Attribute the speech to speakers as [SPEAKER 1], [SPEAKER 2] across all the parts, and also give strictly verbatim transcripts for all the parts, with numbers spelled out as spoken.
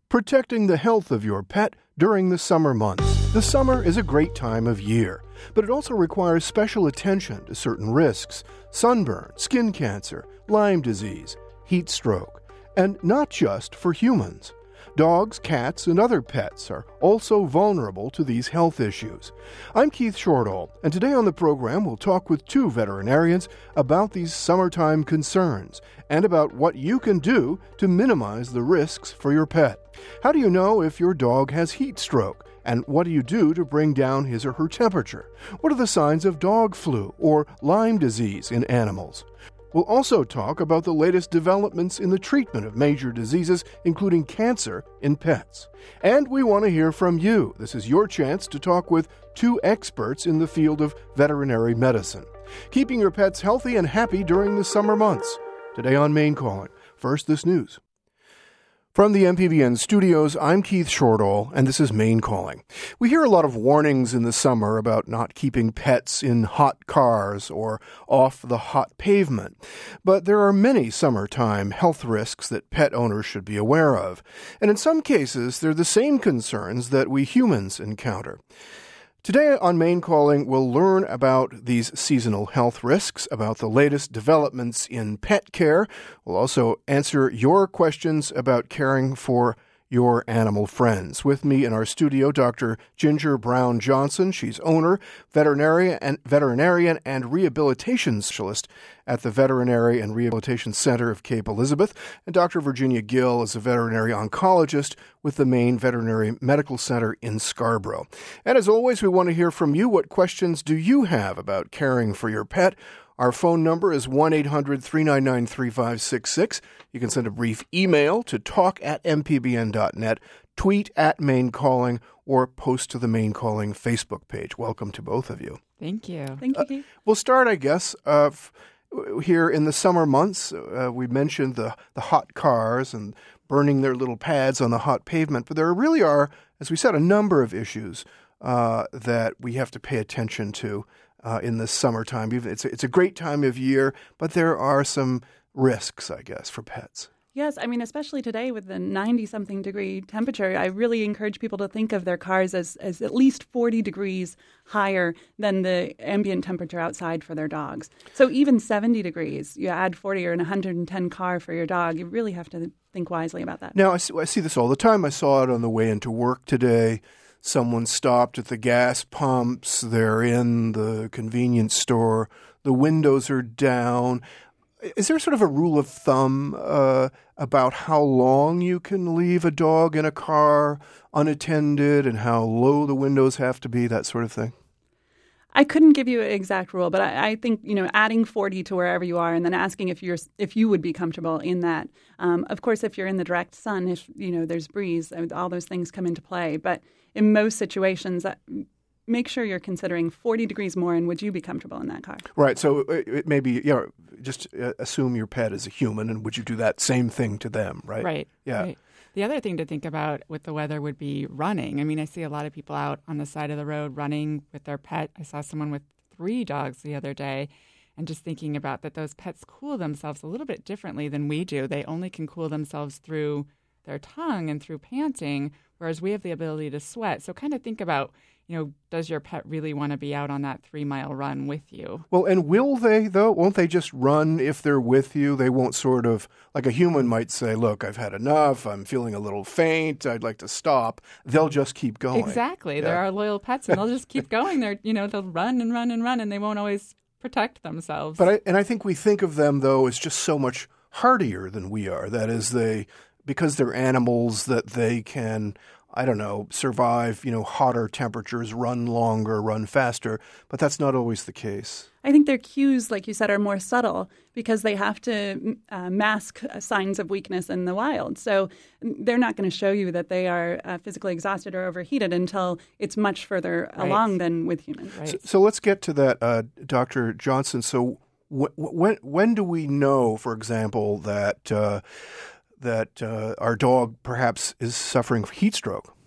[SPEAKER 1] Protecting the health of your pet during the summer months. The summer is a great time of year, but it also requires special attention to certain risks: sunburn, skin cancer, Lyme disease, heat stroke, and not just for humans. Dogs, cats, and other pets are also vulnerable to these health issues. I'm Keith Shortall, and today on the program we'll talk with two veterinarians about these summertime concerns and about what you can do to minimize the risks for your pet. How do you know if your dog has heat stroke? And what do you do to bring down his or her temperature? What are the signs of dog flu or Lyme disease in animals? We'll also talk about the latest developments in the treatment of major diseases, including cancer, in pets. And we want to hear from you. This is your chance to talk with two experts in the field of veterinary medicine. Keeping your pets healthy and happy during the summer months. Today on Maine Calling. First, this news. From the M P B N studios, I'm Keith Shortall, and this is Maine Calling. We hear a lot of warnings in the summer about not keeping pets in hot cars or off the hot pavement. But there are many summertime health risks that pet owners should be aware of. And in some cases, they're the same concerns that we humans encounter. Today on Maine Calling, we'll learn about these seasonal health risks, about the latest developments in pet care. We'll also answer your questions about caring for your animal friends. With me in our studio, Doctor Ginger Brown Johnson. She's owner, veterinarian, and veterinarian and rehabilitation specialist at the Veterinary and Rehabilitation Center of Cape Elizabeth. And Doctor Virginia Gill is a veterinary oncologist with the Maine Veterinary Medical Center in Scarborough. And as always, we want to hear from you. What questions do you have about caring for your pet? Our phone number is one eight hundred three nine nine three five six six. You can send a brief email to talk at m p b n dot net, tweet at Maine Calling, or post to the Maine Calling Facebook page. Welcome to both of you.
[SPEAKER 2] Thank you.
[SPEAKER 3] Thank you, Keith.
[SPEAKER 1] Uh, we'll start, I guess, uh, f- here in the summer months. Uh, we mentioned the, the hot cars and burning their little pads on the hot pavement, but there really are, as we said, a number of issues uh, that we have to pay attention to Uh, in the summertime. It's a, it's a great time of year, but there are some risks, I guess, for pets.
[SPEAKER 3] Yes, I mean, especially today with the ninety-something degree temperature, I really encourage people to think of their cars as, as at least forty degrees higher than the ambient temperature outside for their dogs. So even seventy degrees, you add forty or an one hundred ten car for your dog, you really have to think wisely about that.
[SPEAKER 1] Now, I see, I see this all the time. I saw it on the way into work today. Someone stopped at the gas pumps. They're in the convenience store. The windows are down. Is there sort of a rule of thumb uh, about how long you can leave a dog in a car unattended and how low the windows have to be, that sort of thing?
[SPEAKER 3] I couldn't give you an exact rule, but I, I think, you know, adding forty to wherever you are and then asking if you're if you would be comfortable in that. Um, of course, if you're in the direct sun, if, you know, there's breeze, all those things come into play. But in most situations, uh, make sure you're considering forty degrees more, and would you be comfortable in that car? Right.
[SPEAKER 1] So it, it may be, you know, just uh, assume your pet is a human, and would you do that same thing to them, right?
[SPEAKER 2] Right.
[SPEAKER 1] Yeah.
[SPEAKER 2] Right. The other thing to think about with the weather would be running. I mean, I see a lot of people out on the side of the road running with their pet. I saw someone with three dogs the other day, and just thinking about that those pets cool themselves a little bit differently than we do. They only can cool themselves through their tongue and through panting, whereas we have the ability to sweat. So kind of think about, you know, does your pet really want to be out on that three-mile run with you?
[SPEAKER 1] Well, and will they, though? Won't they just run if they're with you? They won't sort of, like a human might say, look, I've had enough. I'm feeling a little faint. I'd like to stop. They'll just keep going.
[SPEAKER 2] Exactly.
[SPEAKER 1] Yeah.
[SPEAKER 2] They're our loyal pets, and they'll just keep going. They're, you know, they'll run and run and run, and they won't always protect themselves.
[SPEAKER 1] But I, and I think we think of them, though, as just so much hardier than we are. That is, they, because they're animals, that they can, I don't know, survive, you know, hotter temperatures, run longer, run faster. But that's not always the case.
[SPEAKER 3] I think their cues, like you said, are more subtle because they have to uh, mask signs of weakness in the wild. So they're not going to show you that they are uh, physically exhausted or overheated until it's much further
[SPEAKER 2] Right.
[SPEAKER 3] along than with humans.
[SPEAKER 2] Right.
[SPEAKER 1] So, so let's get to that, uh, Doctor Johnson. So wh- when when do we know, for example, that uh, that uh, our dog perhaps is suffering from heat stroke?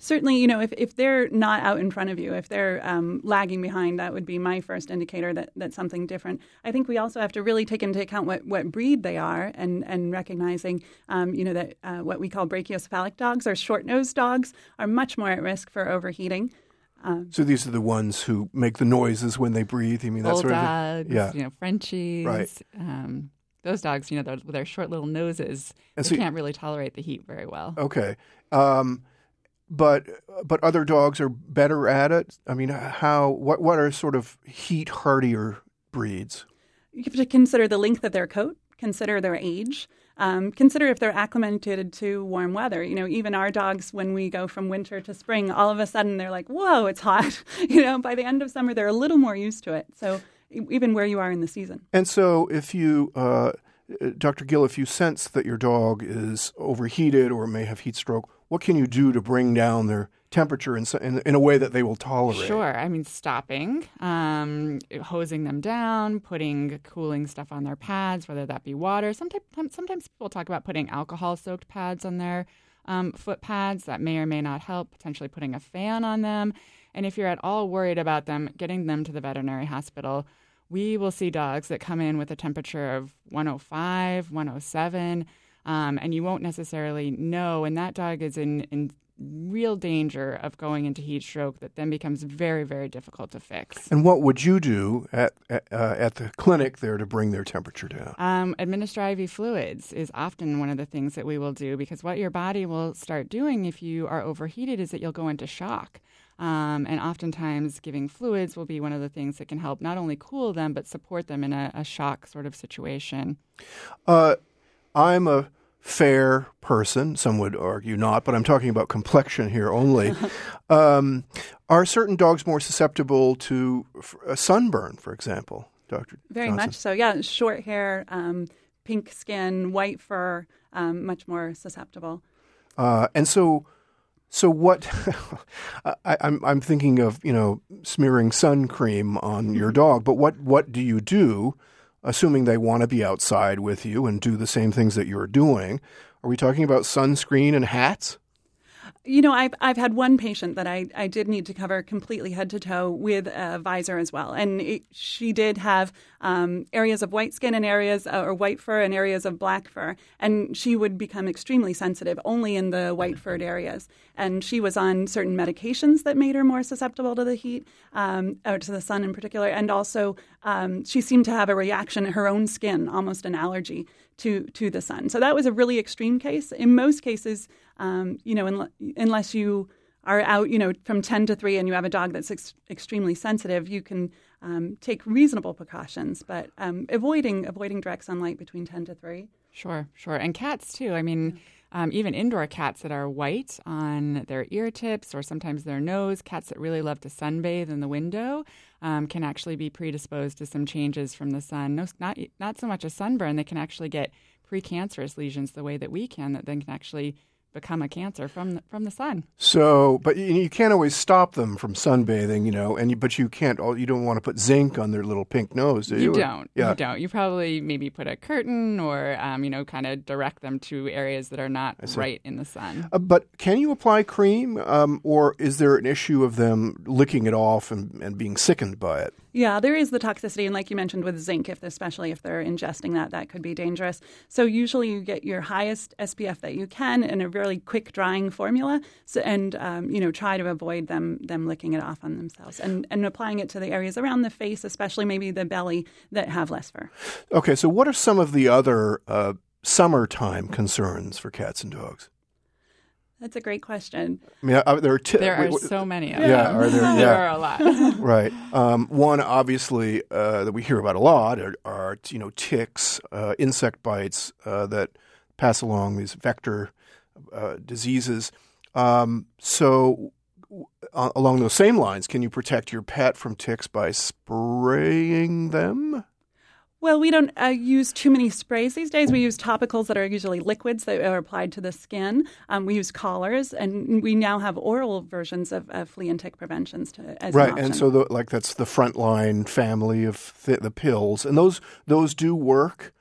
[SPEAKER 3] certainly, you know, if, if they're not out in front of you, if they're um, lagging behind, that would be my first indicator that that's something different. I think we also have to really take into account what, what breed they are, and and recognizing, um, you know, that uh, what we call brachiocephalic dogs or short-nosed dogs are much more at risk for overheating.
[SPEAKER 1] Um, so these are the ones who make the noises when they breathe. You mean that sort of
[SPEAKER 2] thing?
[SPEAKER 1] Yeah,
[SPEAKER 2] you know, Frenchies.
[SPEAKER 1] Right.
[SPEAKER 2] Um, those dogs, you know, with their short little noses, and they so, can't really tolerate the heat very well.
[SPEAKER 1] Okay. Um, but but other dogs are better at it. I mean, how? What what are sort of heat hardier breeds?
[SPEAKER 3] You have to consider the length of their coat, consider their age. Um, consider if they're acclimated to warm weather. You know, even our dogs, when we go from winter to spring, all of a sudden they're like, whoa, it's hot. You know, by the end of summer, they're a little more used to it. So even where you are in the season.
[SPEAKER 1] And so if you, uh, Doctor Gill, if you sense that your dog is overheated or may have heat stroke, what can you do to bring down their temperature in, in, in a way that they will tolerate?
[SPEAKER 2] Sure. I mean, stopping, um, hosing them down, putting cooling stuff on their pads, whether that be water. Sometimes, sometimes people talk about putting alcohol-soaked pads on their um, foot pads. That may or may not help, potentially putting a fan on them. And if you're at all worried about them, getting them to the veterinary hospital, we will see dogs that come in with a temperature of one oh five, one oh seven, um, and you won't necessarily know. And that dog is in, in real danger of going into heat stroke that then becomes very, very difficult to fix.
[SPEAKER 1] And what would you do at at, uh, at the clinic there to bring their temperature down?
[SPEAKER 2] Um, administer I V fluids is often one of the things that we will do, because what your body will start doing if you are overheated is that you'll go into shock. Um, and oftentimes giving fluids will be one of the things that can help not only cool them, but support them in a, a shock sort of situation.
[SPEAKER 1] Uh, I'm a fair person, some would argue not, but I'm talking about complexion here only. um, are certain dogs more susceptible to a sunburn, for example, Doctor
[SPEAKER 3] Very
[SPEAKER 1] Johnson?
[SPEAKER 3] much so, yeah. Short hair, um, pink skin, white fur, um, much more susceptible.
[SPEAKER 1] Uh, and so... So what? I, I'm I'm thinking of you know smearing sun cream on your dog, but what what do you do, assuming they want to be outside with you and do the same things that you're doing? Are we talking about sunscreen and hats?
[SPEAKER 3] You know, I've I've had one patient that I, I did need to cover completely head to toe with a visor as well, and it, she did have um, areas of white skin and areas uh, or white fur and areas of black fur, and she would become extremely sensitive only in the white furred areas. And she was on certain medications that made her more susceptible to the heat, um, or to the sun in particular, and also um, she seemed to have a reaction in her own skin, almost an allergy to to the sun. So that was a really extreme case. In most cases, um, you know, in, unless you are out, you know, from ten to three and you have a dog that's ex- extremely sensitive, you can um, take reasonable precautions, but um, avoiding avoiding direct sunlight between ten to three.
[SPEAKER 2] Sure, sure. And cats, too. I mean, um, even indoor cats that are white on their ear tips or sometimes their nose, cats that really love to sunbathe in the window, um, can actually be predisposed to some changes from the sun. No, not, not so much a sunburn. They can actually get precancerous lesions the way that we can, that then can actually become a cancer from the, from the sun.
[SPEAKER 1] So, but you, you can't always stop them from sunbathing, you know, and you, but you can't. You don't want to put zinc on their little pink nose, do you?
[SPEAKER 2] You don't.
[SPEAKER 1] Yeah.
[SPEAKER 2] You don't. You probably maybe put a curtain or, um, you know, kind of direct them to areas that are not right in the sun.
[SPEAKER 1] Uh, but can you apply cream, um, or is there an issue of them licking it off and, and being sickened by it?
[SPEAKER 3] Yeah, there is the toxicity, and like you mentioned with zinc, if especially if they're ingesting that, that could be dangerous. So usually you get your highest S P F that you can in a really quick drying formula, so, and um, you know try to avoid them them licking it off on themselves, and and applying it to the areas around the face, especially maybe the belly that have less fur.
[SPEAKER 1] Okay, so what are some of the other uh, summertime concerns for cats and dogs?
[SPEAKER 3] That's a great question.
[SPEAKER 1] I mean, uh, there are t-
[SPEAKER 2] there are so many of
[SPEAKER 1] yeah,
[SPEAKER 2] them.
[SPEAKER 1] Are there, yeah,
[SPEAKER 2] there are a lot.
[SPEAKER 1] Right. Um, one obviously uh, that we hear about a lot are, are you know ticks, uh, insect bites uh, that pass along these vector uh, diseases. Um, so, uh, along those same lines, can you protect your pet from ticks by spraying them?
[SPEAKER 3] Well, we don't uh, use too many sprays these days. We use topicals that are usually liquids that are applied to the skin. Um, we use collars, and we now have oral versions of, of flea and tick preventions to, as
[SPEAKER 1] right.
[SPEAKER 3] an option.
[SPEAKER 1] And so, the, like that's the frontline family of th- the pills, and those those do work.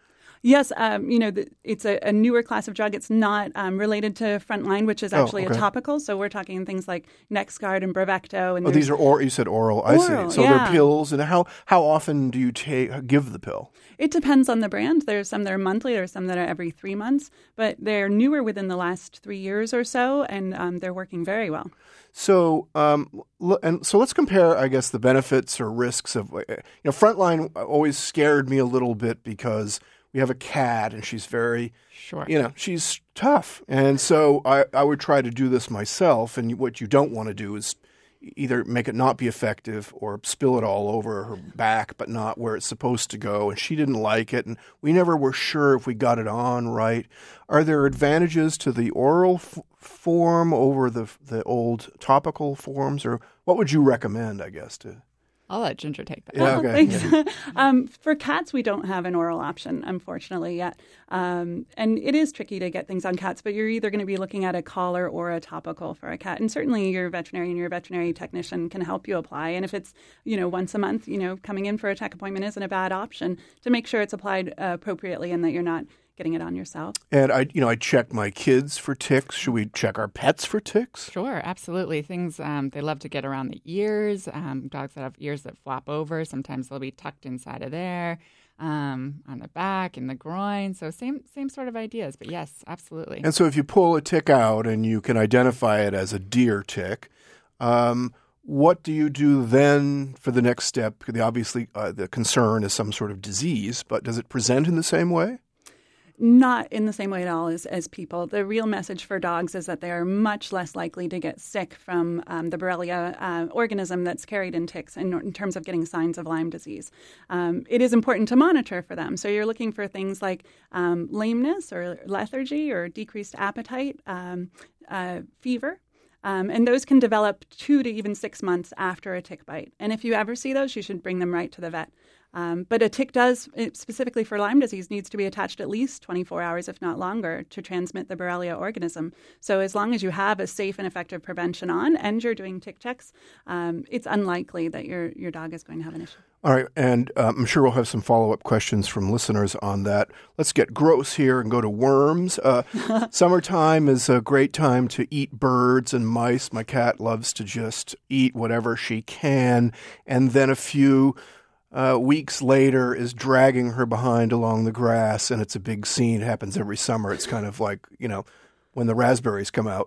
[SPEAKER 3] Yes, um, you know, the, it's a, a newer class of drug. It's not um, related to Frontline, which is actually
[SPEAKER 1] oh, okay.
[SPEAKER 3] a topical. So we're talking things like NexGard and Bravecto. And
[SPEAKER 1] oh, these are or you said oral. I
[SPEAKER 3] oral,
[SPEAKER 1] see. So
[SPEAKER 3] yeah.
[SPEAKER 1] they're pills. And how how often do you take give the pill?
[SPEAKER 3] It depends on the brand. There's some that are monthly. There's some that are every three months. But they're newer within the last three years or so, and um, they're working very well.
[SPEAKER 1] So, um, l- and so let's compare, I guess, the benefits or risks of, you know, Frontline always scared me a little bit because we have a cat and she's very,
[SPEAKER 2] Sure.
[SPEAKER 1] you know, she's tough. And so I, I would try to do this myself. And what you don't want to do is either make it not be effective or spill it all over her back, but not where it's supposed to go. And she didn't like it. And we never were sure if we got it on right. Are there advantages to the oral f- form over the the old topical forms? Or what would you recommend, I guess, to...
[SPEAKER 2] I'll let Ginger take that.
[SPEAKER 1] Yeah,
[SPEAKER 3] Oh,
[SPEAKER 1] okay.
[SPEAKER 3] thanks. um, for cats, we don't have an oral option, unfortunately, yet. Um, and it is tricky to get things on cats, but you're either going to be looking at a collar or a topical for a cat. And certainly your veterinarian, your veterinary technician can help you apply. And if it's, you know, once a month, you know, coming in for a tech appointment isn't a bad option to make sure it's applied uh, appropriately and that you're not getting it on yourself.
[SPEAKER 1] And I, you know, I check my kids for ticks. Should we check our pets for ticks?
[SPEAKER 2] Sure, absolutely. Things um, they love to get around the ears. Um, dogs that have ears that flop over, sometimes they'll be tucked inside of there, um, on the back, in the groin. So same same sort of ideas. But yes, absolutely.
[SPEAKER 1] And so if you pull a tick out and you can identify it as a deer tick, um, what do you do then for the next step? The obviously uh, the concern is some sort of disease, but does it present in the same way?
[SPEAKER 3] Not in the same way at all as, as people. The real message for dogs is that they are much less likely to get sick from um, the Borrelia uh, organism that's carried in ticks in, in terms of getting signs of Lyme disease. Um, it is important to monitor for them. So you're looking for things like um, lameness or lethargy or decreased appetite, um, uh, fever. Um, and those can develop two to even six months after a tick bite. And if you ever see those, you should bring them right to the vet. Um, but a tick does, specifically for Lyme disease, needs to be attached at least twenty-four hours, if not longer, to transmit the Borrelia organism. So as long as you have a safe and effective prevention on and you're doing tick checks, um, it's unlikely that your your dog is going to have an issue.
[SPEAKER 1] All right, and uh, I'm sure we'll have some follow-up questions from listeners on that. Let's get gross here and go to worms. Uh, summertime is a great time to eat birds and mice. My cat loves to just eat whatever she can, and then a few uh, weeks later is dragging her behind along the grass, and it's a big scene. It happens every summer. It's kind of like, you know, when the raspberries come out.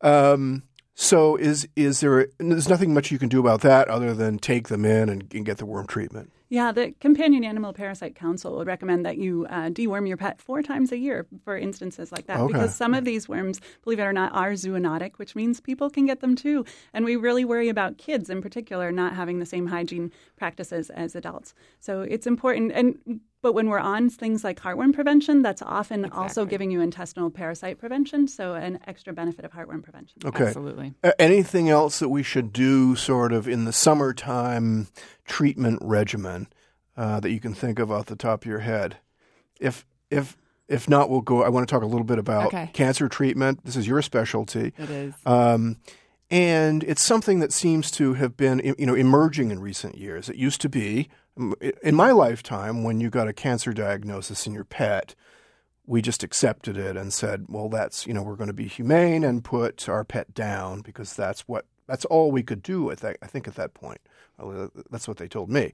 [SPEAKER 1] Um So is is there – there's nothing much you can do about that other than take them in and, and get the worm treatment?
[SPEAKER 3] Yeah, the Companion Animal Parasite Council would recommend that you uh, deworm your pet four times a year for instances like that.
[SPEAKER 1] Okay.
[SPEAKER 3] Because some of these worms, believe it or not, are zoonotic, which means people can get them too. And we really worry about kids in particular not having the same hygiene practices as adults. So it's important. And but when we're on things like heartworm prevention, that's often
[SPEAKER 2] Exactly.
[SPEAKER 3] also giving you intestinal parasite prevention, so an extra benefit of heartworm prevention.
[SPEAKER 1] Okay.
[SPEAKER 2] Absolutely.
[SPEAKER 1] Uh, anything else that we should do sort of in the summertime treatment regimen uh, that you can think of off the top of your head? If if if not, we'll go. I want to talk a little bit about
[SPEAKER 2] Okay.
[SPEAKER 1] cancer treatment. This is your specialty.
[SPEAKER 2] It is.
[SPEAKER 1] Um, and it's something that seems to have been, you know, emerging in recent years. It used to be, in my lifetime, when you got a cancer diagnosis in your pet, we just accepted it and said, well, that's, you know, we're going to be humane and put our pet down because that's what, that's all we could do, I think, I think at that point. Well, that's what they told me.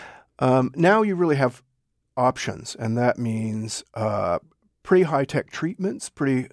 [SPEAKER 1] Um, now you really have options, and that means uh, pretty high-tech treatments, pretty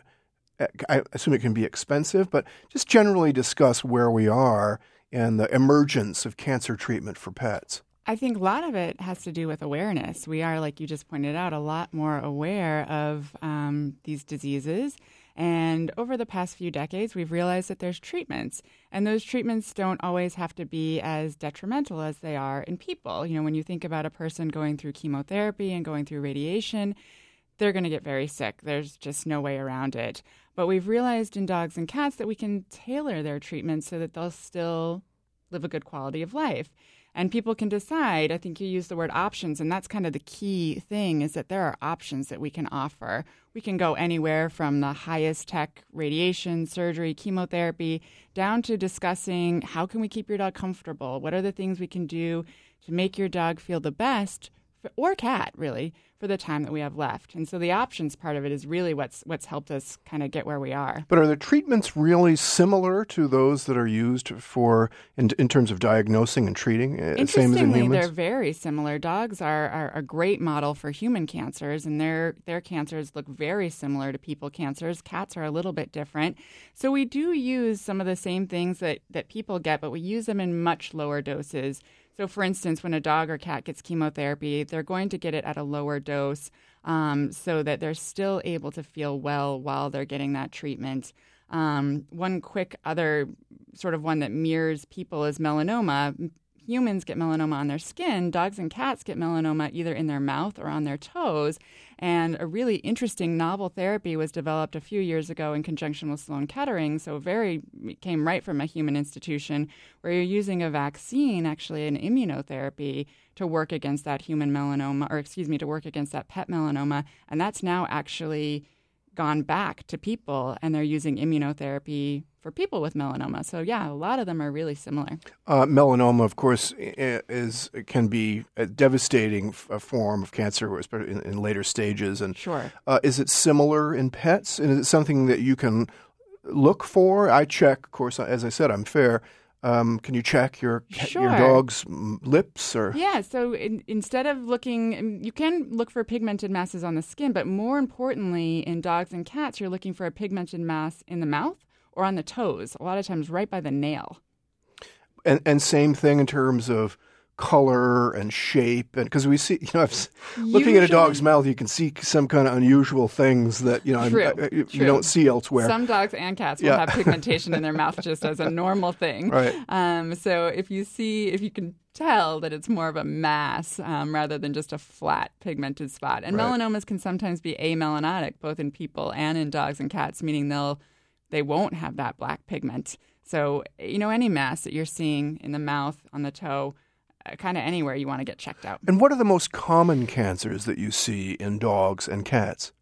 [SPEAKER 1] I assume it can be expensive, but just generally discuss where we are in the emergence of cancer treatment for pets.
[SPEAKER 2] I think a lot of it has to do with awareness. We are, like you just pointed out, a lot more aware of um, these diseases. And over the past few decades, we've realized that there's treatments. And those treatments don't always have to be as detrimental as they are in people. You know, when you think about a person going through chemotherapy and going through radiation, they're going to get very sick. There's just no way around it. But we've realized in dogs and cats that we can tailor their treatment so that they'll still live a good quality of life. And people can decide. I think you use the word options, and that's kind of the key thing, is that there are options that we can offer. We can go anywhere from the highest tech radiation, surgery, chemotherapy, down to discussing how can we keep your dog comfortable? What are the things we can do to make your dog feel the best or cat, really, for the time that we have left. And so the options part of it is really what's what's helped us kind of get where we are.
[SPEAKER 1] But are the treatments really similar to those that are used for in, in terms of diagnosing and treating, uh, same as in humans?
[SPEAKER 2] They're very similar. Dogs are, are a great model for human cancers, and their their cancers look very similar to people cancers. Cats are a little bit different. So we do use some of the same things that, that people get, but we use them in much lower doses. So, for instance, when a dog or cat gets chemotherapy, they're going to get it at a lower dose um, so that they're still able to feel well while they're getting that treatment. Um, one quick other sort of one that mirrors people is melanoma. Humans get melanoma on their skin. Dogs and cats get melanoma either in their mouth or on their toes. And a really interesting novel therapy was developed a few years ago in conjunction with Sloan Kettering. So very it came right from a human institution where you're using a vaccine, actually an immunotherapy, to work against that human melanoma, or excuse me, to work against that pet melanoma. And that's now actually gone back to people, and they're using immunotherapy for people with melanoma. So, yeah, a lot of them are really similar.
[SPEAKER 1] Uh, melanoma, of course, is can be a devastating f- a form of cancer, especially in, in later stages. And
[SPEAKER 2] sure.
[SPEAKER 1] Uh, is it similar in pets? And is it something that you can look for? I check, of course, as I said, I'm fair. Um, can you check your
[SPEAKER 2] sure.
[SPEAKER 1] your dog's lips? Or
[SPEAKER 2] Yeah, so in, instead of looking, you can look for pigmented masses on the skin, but more importantly, in dogs and cats, you're looking for a pigmented mass in the mouth or on the toes, a lot of times right by the nail.
[SPEAKER 1] And, and same thing in terms of color and shape, and because we see, you know, I've, looking at a dog's mouth, you can see some kind of unusual things that you know
[SPEAKER 2] true,
[SPEAKER 1] I, I, you
[SPEAKER 2] true.
[SPEAKER 1] don't see elsewhere.
[SPEAKER 2] Some dogs and cats will
[SPEAKER 1] yeah.
[SPEAKER 2] have pigmentation in their mouth just as a normal thing.
[SPEAKER 1] Right.
[SPEAKER 2] Um, so if you see, if you can tell that it's more of a mass um, rather than just a flat pigmented spot, and
[SPEAKER 1] right.
[SPEAKER 2] melanomas can sometimes be amelanotic, both in people and in dogs and cats, meaning they'll they won't have that black pigment. So you know, any mass that you're seeing in the mouth, on the toe, kind of anywhere you want to get checked out.
[SPEAKER 1] And what are the most common cancers that you see in dogs and cats?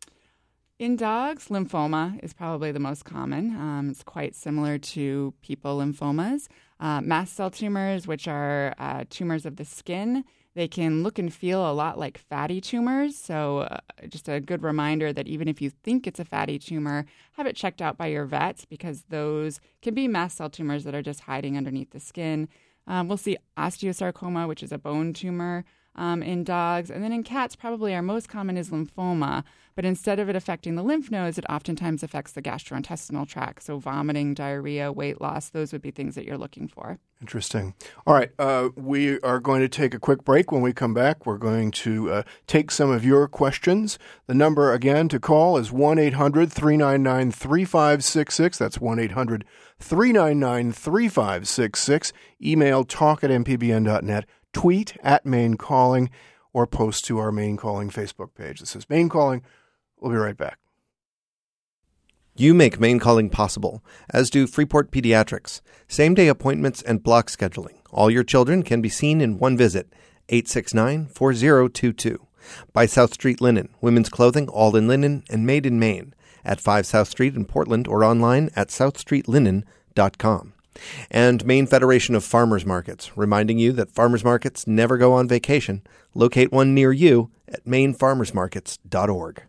[SPEAKER 2] In dogs, lymphoma is probably the most common. Um, it's quite similar to people lymphomas. Uh, mast cell tumors, which are uh, tumors of the skin, they can look and feel a lot like fatty tumors. So uh, just a good reminder that even if you think it's a fatty tumor, have it checked out by your vet, because those can be mast cell tumors that are just hiding underneath the skin. Um, we'll see osteosarcoma, which is a bone tumor um, in dogs. And then in cats, probably our most common is lymphoma. But instead of it affecting the lymph nodes, it oftentimes affects the gastrointestinal tract. So vomiting, diarrhea, weight loss, those would be things that you're looking for. Interesting.
[SPEAKER 1] All right. Uh, we are going to take a quick break. When we come back, we're going to uh, take some of your questions. The number, again, to call is one eight hundred three nine nine three five six six. That's one eight hundred three nine nine three five six six. Email talk at m p b n dot net. Tweet at Maine Calling, or post to our Maine Calling Facebook page. This is Maine Calling. We'll be right back.
[SPEAKER 4] You make Maine Calling possible, as do Freeport Pediatrics. Same-day appointments and block scheduling. All your children can be seen in one visit. eight six nine, four zero two two. By South Street Linen, women's clothing, all in linen and made in Maine. At five South Street in Portland, or online at south street linen dot com. And Maine Federation of Farmers Markets, reminding you that farmers markets never go on vacation. Locate one near you at maine farmers markets dot org.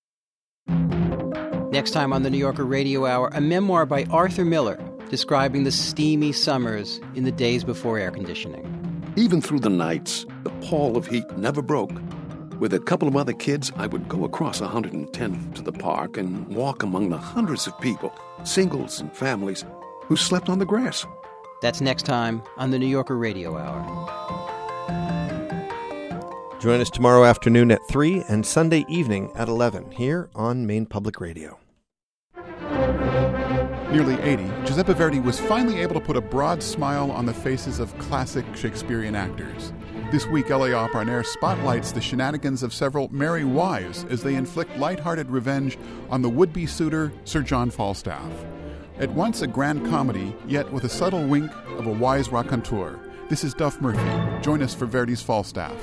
[SPEAKER 5] Next time on the New Yorker Radio Hour, a memoir by Arthur Miller describing the steamy summers in the days before air conditioning.
[SPEAKER 6] Even through the nights, the pall of heat never broke. With a couple of other kids, I would go across one hundred tenth to the park and walk among the hundreds of people, singles and families, who slept on the grass.
[SPEAKER 5] That's next time on the New Yorker Radio Hour.
[SPEAKER 4] Join us tomorrow afternoon at three and Sunday evening at eleven here on Maine Public Radio.
[SPEAKER 7] Nearly eighty, Giuseppe Verdi was finally able to put a broad smile on the faces of classic Shakespearean actors. This week, L A Opera on Air spotlights the shenanigans of several merry wives as they inflict lighthearted revenge on the would-be suitor, Sir John Falstaff. At once a grand comedy, yet with a subtle wink of a wise raconteur. This is Duff Murphy. Join us for Verdi's Falstaff.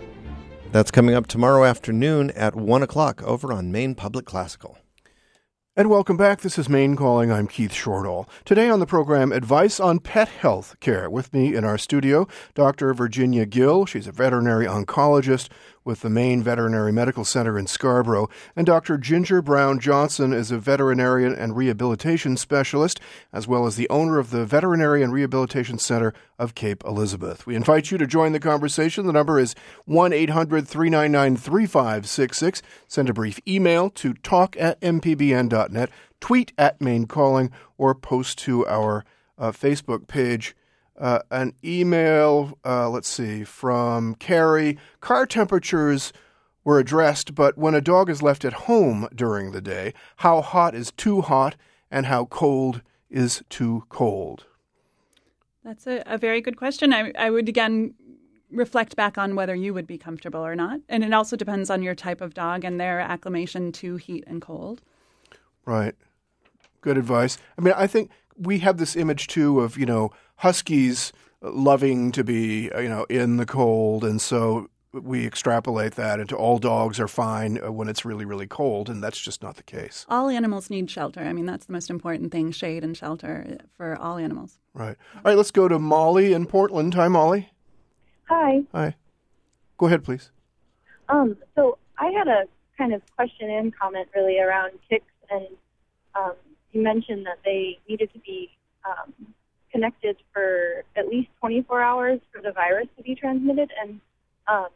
[SPEAKER 4] That's coming up tomorrow afternoon at one o'clock over on Maine Public Classical.
[SPEAKER 1] And welcome back. This is Maine Calling. I'm Keith Shortall. Today on the program, advice on pet health care. With me in our studio, Doctor Virginia Gill. She's a veterinary oncologist with the Maine Veterinary Medical Center in Scarborough. And Doctor Ginger Brown Johnson is a veterinarian and rehabilitation specialist, as well as the owner of the Veterinary and Rehabilitation Center of Cape Elizabeth. We invite you to join the conversation. The number is one eight hundred three nine nine three five six six. Send a brief email to talk at m p b n dot net, tweet at Maine Calling, or post to our uh, Facebook page. Uh, an email, uh, let's see, from Carrie. Car temperatures were addressed, but when a dog is left at home during the day, how hot is too hot and how cold is too cold?
[SPEAKER 3] That's a, a very good question. I, I would, again, reflect back on whether you would be comfortable or not. And it also depends on your type of dog and their acclimation to heat and cold.
[SPEAKER 1] Right. Good advice. I mean, I think we have this image, too, of, you know, huskies loving to be, you know, in the cold. And so we extrapolate that into all dogs are fine when it's really, really cold. And that's just not the case.
[SPEAKER 3] All animals need shelter. I mean, that's the most important thing, shade and shelter for all animals.
[SPEAKER 1] Right. All right, let's go to Molly in Portland. Hi, Molly.
[SPEAKER 8] Hi.
[SPEAKER 1] Hi. Go ahead, please.
[SPEAKER 8] Um, so I had a kind of question and comment really around ticks, and um, you mentioned that they needed to be um, connected for at least twenty-four hours for the virus to be transmitted. And um,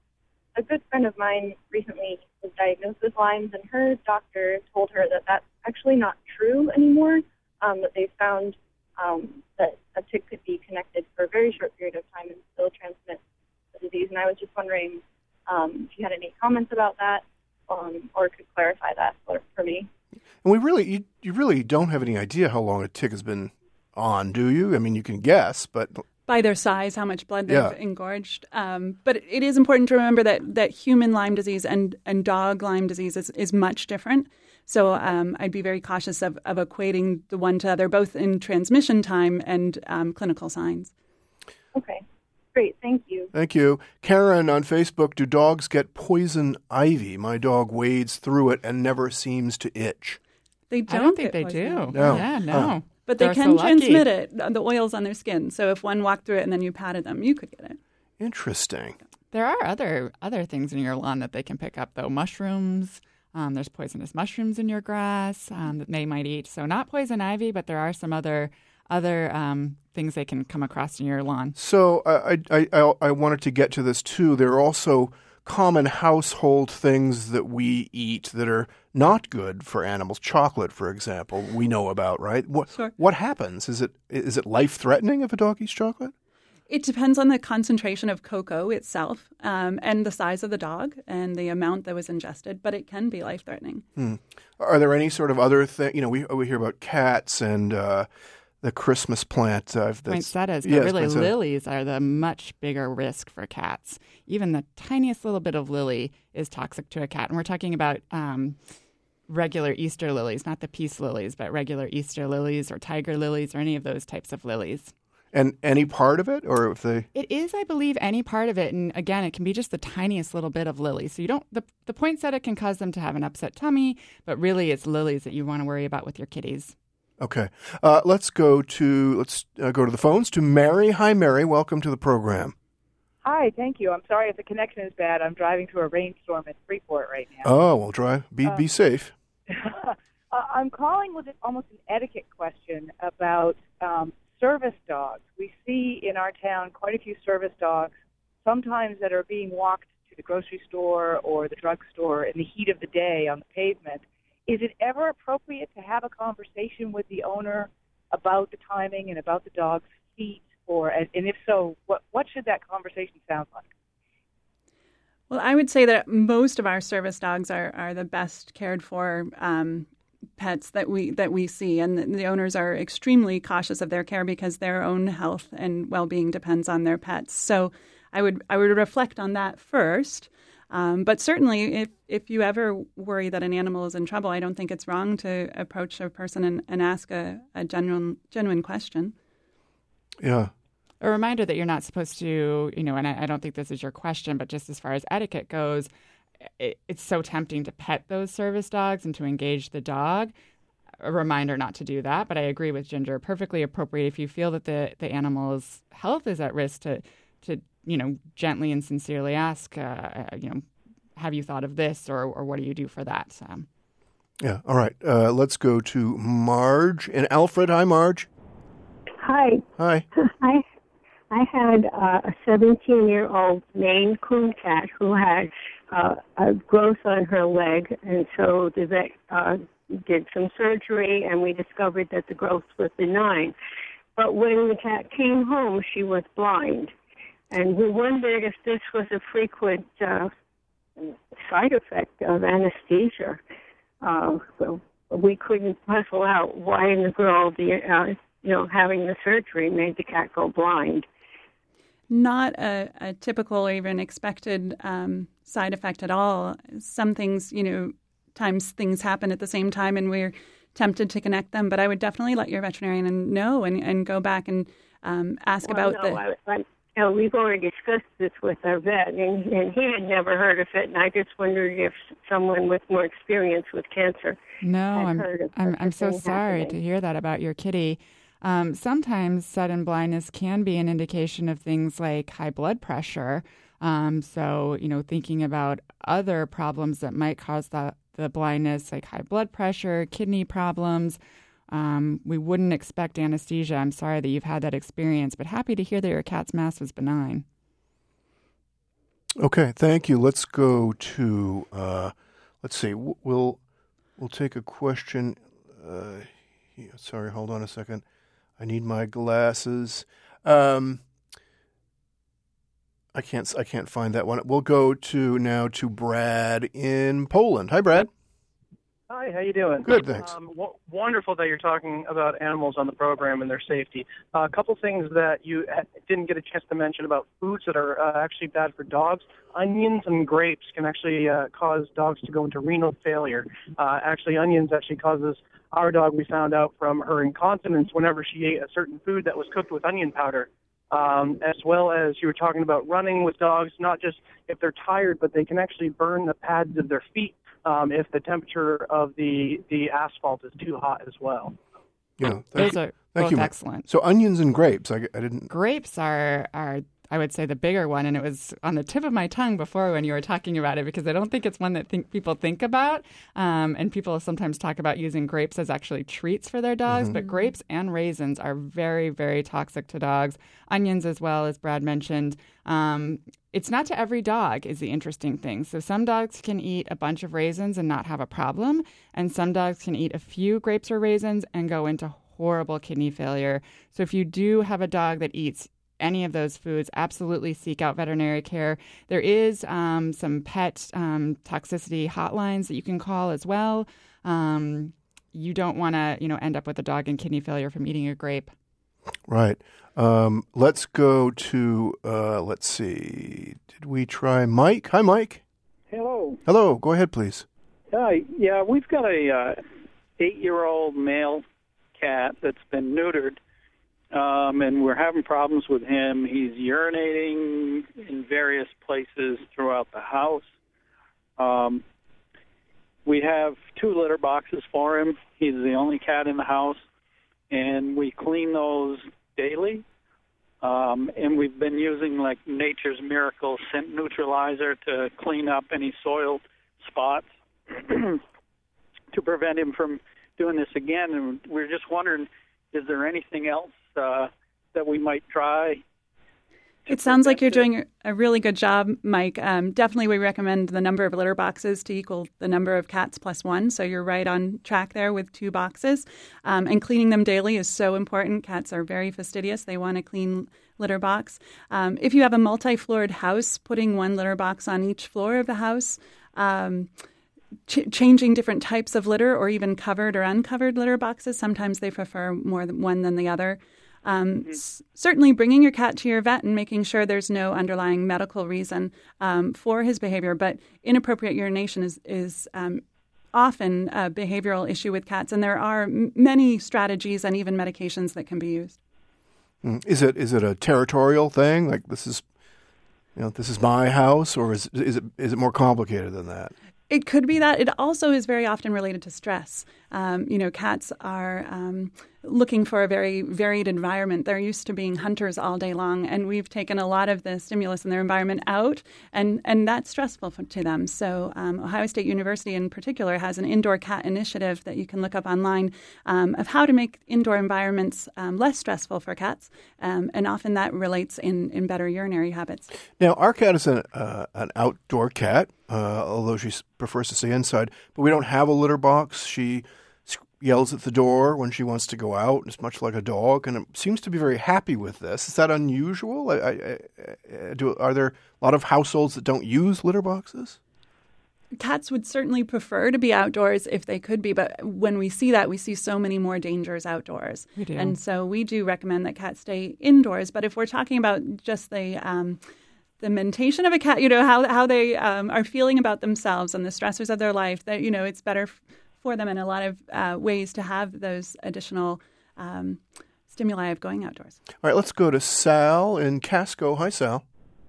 [SPEAKER 8] a good friend of mine recently was diagnosed with Lyme's, and her doctor told her that that's actually not true anymore, um, that they found um, that a tick could be connected for a very short period of time and still transmit the disease. And I was just wondering um, if you had any comments about that um, or could clarify that for, for me.
[SPEAKER 1] And we really, you, you really don't have any idea how long a tick has been on, do you? I mean, you can guess, but
[SPEAKER 3] by their size, how much blood they've
[SPEAKER 1] yeah.
[SPEAKER 3] engorged. Um, but it is important to remember that that human Lyme disease and, and dog Lyme disease is, is much different. So um, I'd be very cautious of, of equating the one to the other, both in transmission time and um, clinical signs.
[SPEAKER 8] Okay. Great. Thank you.
[SPEAKER 1] Thank you. Karen on Facebook, do dogs get poison ivy? My dog wades through it and never seems to itch.
[SPEAKER 3] They don't,
[SPEAKER 2] I don't think
[SPEAKER 3] get
[SPEAKER 2] they
[SPEAKER 3] poison
[SPEAKER 2] do.
[SPEAKER 3] ivy.
[SPEAKER 1] No.
[SPEAKER 2] Yeah, no.
[SPEAKER 1] Oh.
[SPEAKER 3] But they
[SPEAKER 2] They're
[SPEAKER 3] can
[SPEAKER 2] so lucky.
[SPEAKER 3] transmit it, the oils on their skin. So if one walked through it and then you patted them, you could get it.
[SPEAKER 1] Interesting.
[SPEAKER 2] There are other other things in your lawn that they can pick up, though. Mushrooms. Um, there's poisonous mushrooms in your grass um, that they might eat. So not poison ivy, but there are some other other um, things they can come across in your lawn.
[SPEAKER 1] So I, I, I, I wanted to get to this, too. There are also common household things that we eat that are not good for animals. Chocolate, for example, we know about, right? What,
[SPEAKER 3] Sure.
[SPEAKER 1] what happens? Is it is it life-threatening if a dog eats chocolate?
[SPEAKER 3] It depends on the concentration of cocoa itself um, and the size of the dog and the amount that was ingested, but it can be life-threatening.
[SPEAKER 1] Hmm. Are there any sort of other thing? You know, we we hear about cats and uh, the Christmas plant. Uh, that's,
[SPEAKER 2] Poinsettias, but
[SPEAKER 1] yes,
[SPEAKER 2] really
[SPEAKER 1] poinsettia.
[SPEAKER 2] lilies are the much bigger risk for cats. Even the tiniest little bit of lily is toxic to a cat. And we're talking about um, regular Easter lilies, not the peace lilies, but regular Easter lilies or tiger lilies or any of those types of lilies.
[SPEAKER 1] And any part of it, or if they?
[SPEAKER 2] It is, I believe, any part of it. And again, it can be just the tiniest little bit of lily. So you don't, the, the poinsettia can cause them to have an upset tummy, but really it's lilies that you want to worry about with your kitties.
[SPEAKER 1] Okay. Uh, let's go to, let's uh, go to the phones to Mary. Hi, Mary. Welcome to the program.
[SPEAKER 9] Hi, thank you. I'm sorry if the connection is bad. I'm driving through a rainstorm in Freeport right now.
[SPEAKER 1] Oh, well, drive. Be,
[SPEAKER 9] Uh,
[SPEAKER 1] be safe.
[SPEAKER 9] I'm calling with almost an etiquette question about um, service dogs. We see in our town quite a few service dogs, sometimes that are being walked to the grocery store or the drugstore in the heat of the day on the pavement. Is it ever appropriate to have a conversation with the owner about the timing and about the dog's feet? Or, and if so, what, what should that conversation sound like?
[SPEAKER 3] Well, I would say that most of our service dogs are, are the best cared for um, pets that we that we see, and the, the owners are extremely cautious of their care because their own health and well-being depends on their pets. So, I would I would reflect on that first. Um, but certainly, if if you ever worry that an animal is in trouble, I don't think it's wrong to approach a person and, and ask a, a genuine genuine question.
[SPEAKER 1] Yeah.
[SPEAKER 2] A reminder that you're not supposed to, you know, and I, I don't think this is your question, but just as far as etiquette goes, it, it's so tempting to pet those service dogs and to engage the dog. A reminder not to do that, but I agree with Ginger. Perfectly appropriate if you feel that the, the animal's health is at risk to, to you know, gently and sincerely ask, uh, you know, have you thought of this, or, or what do you do for that? So.
[SPEAKER 1] Yeah, all right. Uh, let's go to Marge and Alfred. Hi, Marge.
[SPEAKER 10] Hi.
[SPEAKER 1] Hi.
[SPEAKER 10] I I had uh, a seventeen-year-old Maine Coon cat who had uh, a growth on her leg, and so the vet uh, did some surgery, and we discovered that the growth was benign. But when the cat came home, she was blind, and we wondered if this was a frequent uh, side effect of anesthesia. Uh, well, we couldn't puzzle out why in the world the uh, you know having the surgery made the cat go blind.
[SPEAKER 3] Not a, a typical or even expected um, side effect at all. Some things, you know, times things happen at the same time and we're tempted to connect them, but I would definitely let your veterinarian know and, and go back and um, ask
[SPEAKER 10] well,
[SPEAKER 3] about
[SPEAKER 10] no,
[SPEAKER 3] the...
[SPEAKER 10] I, I, you know, we've already discussed this with our vet, and, and he had never heard of it, and I just wondered if someone with more experience with cancer
[SPEAKER 2] no,
[SPEAKER 10] had
[SPEAKER 2] I'm,
[SPEAKER 10] heard of
[SPEAKER 2] I'm, I'm so
[SPEAKER 10] thing
[SPEAKER 2] sorry
[SPEAKER 10] happening.
[SPEAKER 2] to hear that about your kitty. Um, sometimes sudden blindness can be an indication of things like high blood pressure. Um, so, you know, thinking about other problems that might cause the, the blindness, like high blood pressure, kidney problems. Um, we wouldn't expect anesthesia. I'm sorry that you've had that experience, but happy to hear that your cat's mass was benign.
[SPEAKER 1] Okay, thank you. Let's go to, uh, let's see, we'll we'll take a question. Uh, yeah, sorry, hold on a second. I need my glasses. Um, I can't I can't find that one. We'll go to now to Brad in Poland. Hi, Brad.
[SPEAKER 11] Hi, how you doing?
[SPEAKER 1] Good, thanks.
[SPEAKER 11] Um, w- wonderful that you're talking about animals on the program and their safety. Uh, a couple things that you ha- didn't get a chance to mention about foods that are uh, actually bad for dogs. Onions and grapes can actually uh, cause dogs to go into renal failure. Uh, actually, onions actually causes our dog, we found out from her incontinence whenever she ate a certain food that was cooked with onion powder. Um, as well as you were talking about running with dogs, not just if they're tired, but they can actually burn the pads of their feet um, if the temperature of the, the asphalt is too hot as well.
[SPEAKER 1] Yeah,
[SPEAKER 2] Those
[SPEAKER 1] you.
[SPEAKER 2] are
[SPEAKER 1] Thank
[SPEAKER 2] both
[SPEAKER 1] you,
[SPEAKER 2] excellent.
[SPEAKER 1] So onions and grapes, I, I didn't...
[SPEAKER 2] Grapes are, are, I would say, the bigger one, and it was on the tip of my tongue before when you were talking about it, because I don't think it's one that think people think about, um, and people sometimes talk about using grapes as actually treats for their dogs,
[SPEAKER 1] Mm-hmm.
[SPEAKER 2] but grapes and raisins are very, very toxic to dogs. Onions as well, as Brad mentioned. Um, it's not to every dog is the interesting thing. So some dogs can eat a bunch of raisins and not have a problem, and some dogs can eat a few grapes or raisins and go into horrible kidney failure. So if you do have a dog that eats any of those foods, absolutely seek out veterinary care. There is um, some pet um, toxicity hotlines that you can call as well. Um, you don't want to, you know, end up with a dog in kidney failure from eating a grape.
[SPEAKER 1] Right. Um, let's go to, uh, let's see, did we try Mike? Hi, Mike.
[SPEAKER 12] Hello.
[SPEAKER 1] Hello. Go ahead, please.
[SPEAKER 12] Hi. Yeah, we've got a uh, eight-year-old male cat that's been neutered, um, and we're having problems with him. He's urinating in various places throughout the house. Um, we have two litter boxes for him. He's the only cat in the house, and we clean those daily. Um, and we've been using like Nature's Miracle scent neutralizer to clean up any soiled spots to prevent him from doing this again. And we're just wondering, is there anything else uh, that we might try?
[SPEAKER 3] It sounds like you're doing a really good job, Mike. Um, definitely we recommend the number of litter boxes to equal the number of cats plus one. So you're right on track there with two boxes. Um, and cleaning them daily is so important. Cats are very fastidious. They want a clean litter box. Um, if you have a multi-floored house, putting one litter box on each floor of the house, um, ch- changing different types of litter or even covered or uncovered litter boxes. Sometimes they prefer more than one than the other. Um, mm-hmm. s- certainly bringing your cat to your vet and making sure there's no underlying medical reason um, for his behavior. But inappropriate urination is, is um, often a behavioral issue with cats, and there are m- many strategies and even medications that can be used.
[SPEAKER 1] Is it is it a territorial thing? Like this is You know, this is my house, or is is it is it more complicated than that?
[SPEAKER 3] It could be that. It also is very often related to stress. Um, you know, cats are um, looking for a very varied environment. They're used to being hunters all day long, and we've taken a lot of the stimulus in their environment out, and, and that's stressful for, to them. So um, Ohio State University in particular has an indoor cat initiative that you can look up online um, of how to make indoor environments um, less stressful for cats, um, and often that relates in, in better urinary habits.
[SPEAKER 1] Now, our cat is an, uh, an outdoor cat, uh, although she prefers to stay inside, but we don't have a litter box. She yells at the door when she wants to go out. It's much like a dog, and it seems to be very happy with this. Is that unusual? I, I, I, do, are there a lot of households that don't use litter boxes?
[SPEAKER 3] Cats would certainly prefer to be outdoors if they could be, but when we see that, we see so many more dangers outdoors.
[SPEAKER 2] We do.
[SPEAKER 3] And so we do recommend that cats stay indoors. But if we're talking about just the um, the mentation of a cat, you know, how how they um, are feeling about themselves and the stressors of their life, that, you know, it's better f- for them in a lot of uh, ways to have those additional um, stimuli of going outdoors.
[SPEAKER 1] All right, let's go to Sal in Casco. Hi, Sal.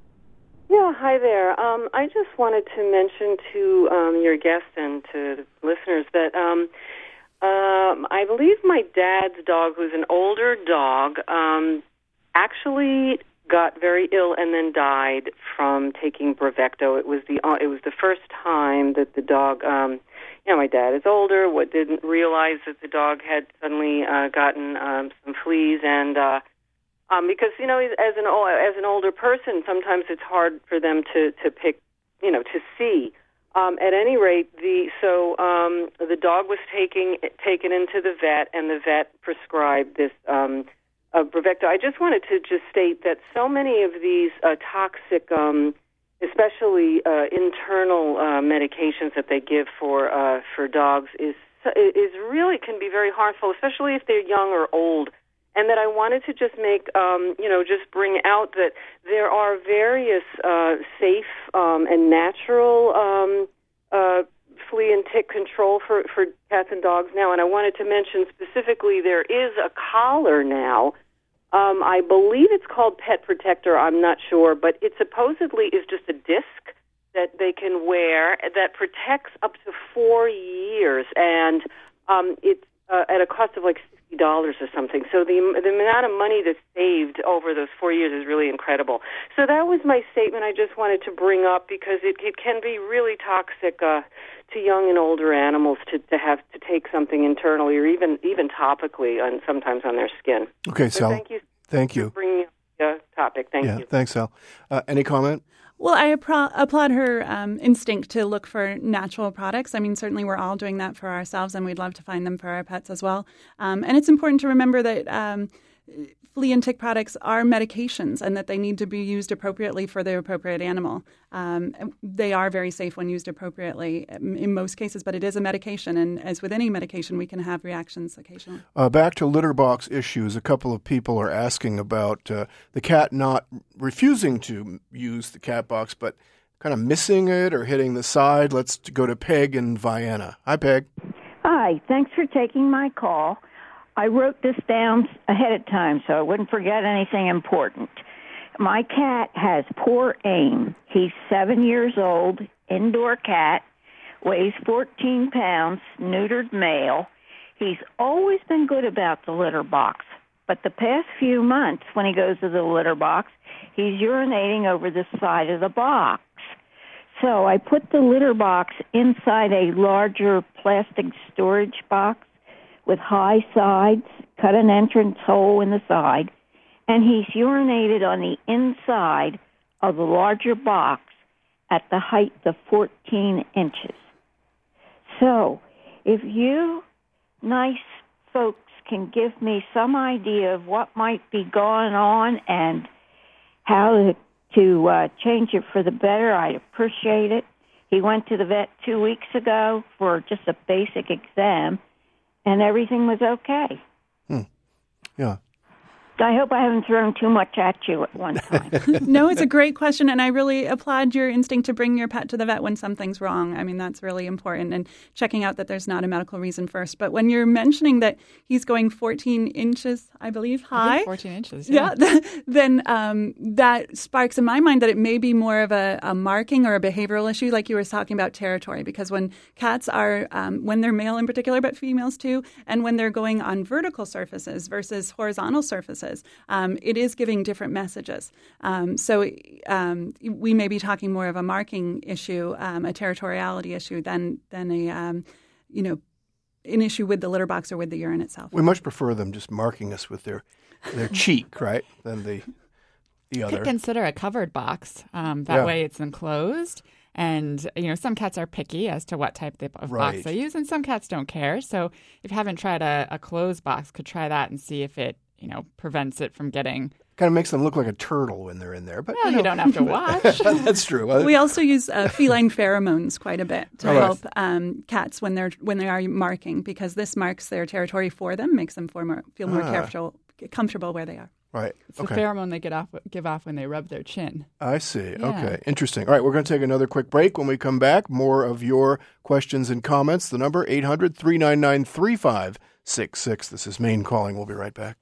[SPEAKER 13] Yeah, hi there. Um, I just wanted to mention to um, your guest and to the listeners that um, um, I believe my dad's dog, who's an older dog, um, actually got very ill and then died from taking Bravecto. It was the uh, it was the first time that the dog. Um, You know, my dad is older. What didn't realize that the dog had suddenly uh, gotten um, some fleas, and uh, um, because you know, as an as an older person, sometimes it's hard for them to, to pick, you know, to see. Um, at any rate, the so um, the dog was taking taken into the vet, and the vet prescribed this um, uh, Bravecto. I just wanted to just state that so many of these uh, toxic. Um, especially uh, internal uh, medications that they give for uh, for dogs is is really can be very harmful, especially if they're young or old. And that I wanted to just make, um, you know, just bring out that there are various uh, safe um, and natural um, uh, flea and tick control for, for cats and dogs now. And I wanted to mention specifically there is a collar now. Um, I believe it's called Pet Protector. I'm not sure, but it supposedly is just a disc that they can wear that protects up to four years, and um, it's uh, at a cost of like sixty dollars or something. So the the amount of money that's saved over those four years is really incredible. So that was my statement. I just wanted to bring up because it, it can be really toxic uh, to young and older animals to, to have to take something internally or even even topically, and sometimes on their skin.
[SPEAKER 1] Okay,
[SPEAKER 13] so
[SPEAKER 1] Sal.
[SPEAKER 13] Thank you.
[SPEAKER 1] Thank you.
[SPEAKER 13] For bringing up the topic. Thank
[SPEAKER 1] yeah,
[SPEAKER 13] you.
[SPEAKER 1] Thanks, Sal. Uh, any comment?
[SPEAKER 3] Well, I appra- applaud her um, instinct to look for natural products. I mean, certainly we're all doing that for ourselves, and we'd love to find them for our pets as well. Um, and it's important to remember that um, flea and tick products are medications and that they need to be used appropriately for the appropriate animal. Um, they are very safe when used appropriately in most cases, but it is a medication. And as with any medication, we can have reactions occasionally.
[SPEAKER 1] Uh, back to litter box issues, a couple of people are asking about uh, the cat not refusing to use the cat box, but kind of missing it or hitting the side. Let's go to Peg in Vienna. Hi, Peg.
[SPEAKER 14] Hi, thanks for taking my call. I wrote this down ahead of time so I wouldn't forget anything important. My cat has poor aim. He's seven years old, indoor cat, weighs fourteen pounds, neutered male. He's always been good about the litter box, but the past few months when he goes to the litter box, he's urinating over the side of the box. So I put the litter box inside a larger plastic storage box with high sides, cut an entrance hole in the side, and he's urinated on the inside of the larger box at the height of fourteen inches. So if you nice folks can give me some idea of what might be going on and how to, to uh, change it for the better, I'd appreciate it. He went to the vet two weeks ago for just a basic exam, and everything was okay.
[SPEAKER 1] Hmm. Yeah.
[SPEAKER 14] I hope I haven't thrown too much at you at one time.
[SPEAKER 3] No, it's a great question, and I really applaud your instinct to bring your pet to the vet when something's wrong. I mean, that's really important, and checking out that there's not a medical reason first. But when you're mentioning that he's going fourteen inches, I believe, high.
[SPEAKER 2] I think fourteen inches, yeah.
[SPEAKER 3] Yeah, then um, that sparks in my mind that it may be more of a, a marking or a behavioral issue, like you were talking about territory, because when cats are, um, when they're male in particular, but females too, and when they're going on vertical surfaces versus horizontal surfaces, Um, it is giving different messages. Um, so um, we may be talking more of a marking issue, um, a territoriality issue, than than a um, you know an issue with the litter box or with the urine itself.
[SPEAKER 1] We much prefer them just marking us with their their cheek, right, than the the other.
[SPEAKER 2] Could consider a covered box. Um, that
[SPEAKER 1] Yeah.
[SPEAKER 2] way, it's enclosed. And, you know, some cats are picky as to what type of
[SPEAKER 1] Right.
[SPEAKER 2] box they use, and some cats don't care. So if you haven't tried a, a closed box, could try that and see if it, you know, prevents it from getting...
[SPEAKER 1] Kind of makes them look like a turtle when they're in there. But
[SPEAKER 2] Well, you,
[SPEAKER 1] know.
[SPEAKER 2] don't have to watch.
[SPEAKER 1] That's true.
[SPEAKER 3] We also use uh, feline pheromones quite a bit to
[SPEAKER 1] All right.
[SPEAKER 3] help um, cats when they're when they are marking, because this marks their territory for them, makes them feel more, feel more
[SPEAKER 1] Ah.
[SPEAKER 3] comfortable, comfortable where they are.
[SPEAKER 1] Right.
[SPEAKER 2] It's
[SPEAKER 1] okay.
[SPEAKER 2] the pheromone they get off, give off when they rub their chin.
[SPEAKER 1] I see.
[SPEAKER 2] Yeah.
[SPEAKER 1] Okay. Interesting. All right. We're going to take another quick break. When we come back, more of your questions and comments. The number, eight hundred, three nine nine, three five six six. This is Maine Calling. We'll be right back.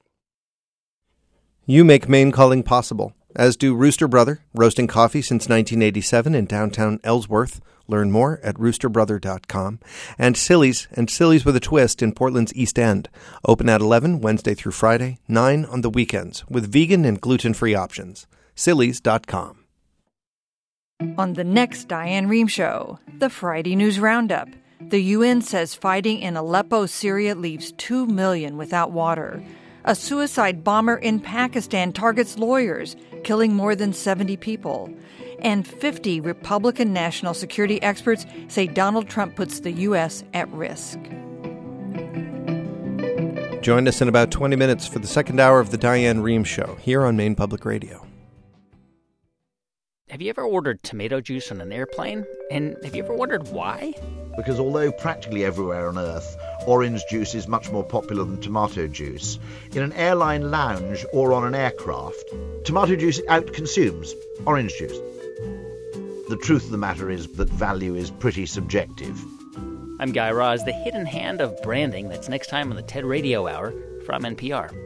[SPEAKER 4] You make Maine Calling possible, as do Rooster Brother, roasting coffee since nineteen eighty-seven in downtown Ellsworth. Learn more at rooster brother dot com. And Silly's, and Silly's with a Twist in Portland's East End. Open at eleven, Wednesday through Friday, nine on the weekends, with vegan and gluten-free options. Silly's dot com.
[SPEAKER 15] On the next Diane Rehm Show, the Friday News Roundup. The U N says fighting in Aleppo, Syria leaves two million without water. A suicide bomber in Pakistan targets lawyers, killing more than seventy people. And fifty Republican national security experts say Donald Trump puts the U S at risk.
[SPEAKER 4] Join us in about twenty minutes for the second hour of the Diane Rehm Show, here on Maine Public Radio.
[SPEAKER 16] Have you ever ordered tomato juice on an airplane? And have you ever wondered why?
[SPEAKER 17] Because although practically everywhere on Earth, orange juice is much more popular than tomato juice, in an airline lounge or on an aircraft, tomato juice outconsumes orange juice. The truth of the matter is that value is pretty subjective.
[SPEAKER 16] I'm Guy Raz, the hidden hand of branding. That's next time on the TED Radio Hour from N P R.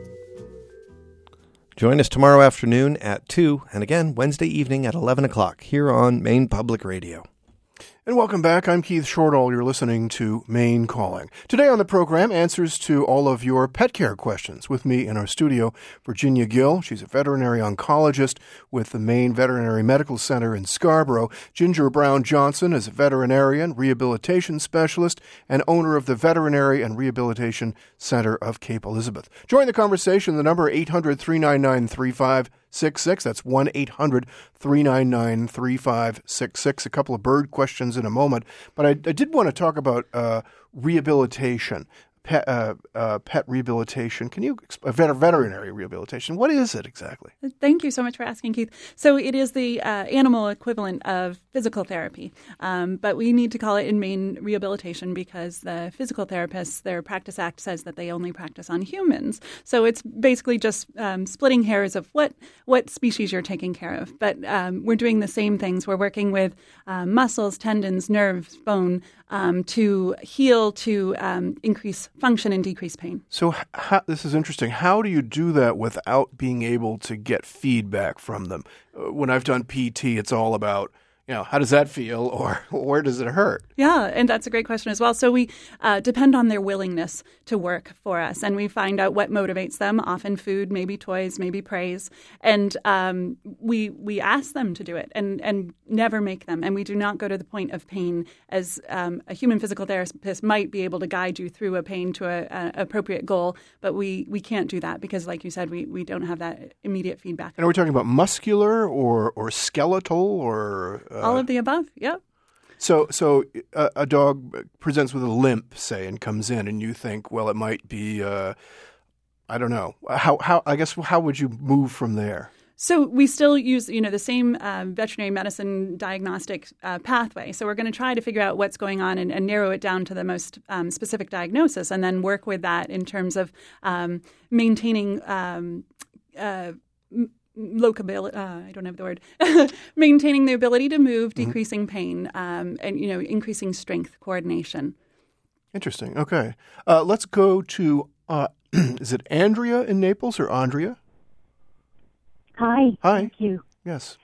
[SPEAKER 4] Join us tomorrow afternoon at two, and again Wednesday evening at eleven o'clock here on Maine Public Radio.
[SPEAKER 1] And welcome back. I'm Keith Shortall. You're listening to Maine Calling. Today on the program, answers to all of your pet care questions. With me in our studio, Virginia Gill. She's a veterinary oncologist with the Maine Veterinary Medical Center in Scarborough. Ginger Brown Johnson is a veterinarian, rehabilitation specialist, and owner of the Veterinary and Rehabilitation Center of Cape Elizabeth. Join the conversation. The number eight hundred, three nine nine, three five six six. That's one eight hundred, three nine nine, three five six six. A couple of bird questions in a moment. But I, I did want to talk about uh, rehabilitation, pet, uh, uh, pet rehabilitation. Can you explain, vet, veterinary rehabilitation? What is it exactly?
[SPEAKER 3] Thank you so much for asking, Keith. So it is the uh, animal equivalent of physical therapy, um, but we need to call it in Maine rehabilitation because the physical therapists, their practice act says that they only practice on humans. So it's basically just um, splitting hairs of what, what species you're taking care of. But um, we're doing the same things. We're working with uh, muscles, tendons, nerves, bone um, to heal, to um, increase function and decrease pain.
[SPEAKER 1] So how, this is interesting. How do you do that without being able to get feedback from them? Uh, when I've done P T, it's all about, you know, how does that feel or where does it hurt?
[SPEAKER 3] Yeah, and that's a great question as well. So we uh, depend on their willingness to work for us, and we find out what motivates them, often food, maybe toys, maybe praise, and um, we we ask them to do it and, and never make them. And we do not go to the point of pain as um, a human physical therapist might be able to guide you through a pain to an appropriate goal, but we, we can't do that because, like you said, we, we don't have that immediate feedback.
[SPEAKER 1] And are we talking about muscular or, or skeletal or... Uh,
[SPEAKER 3] all of the above, yep.
[SPEAKER 1] So so a, a dog presents with a limp, say, and comes in, and you think, well, it might be, uh, I don't know. How how I guess how would you move from there?
[SPEAKER 3] So we still use, you know, the same uh, veterinary medicine diagnostic uh, pathway. So we're going to try to figure out what's going on and, and narrow it down to the most um, specific diagnosis, and then work with that in terms of um, maintaining um, uh, locability, uh, I don't have the word, maintaining the ability to move,
[SPEAKER 1] Mm-hmm.
[SPEAKER 3] decreasing pain, um, and, you know, increasing strength, coordination.
[SPEAKER 1] Interesting. Okay. Uh, let's go to, uh, is it Andrea in Naples or Andrea?
[SPEAKER 18] Hi.
[SPEAKER 1] Hi.
[SPEAKER 18] Thank you.
[SPEAKER 1] Yes.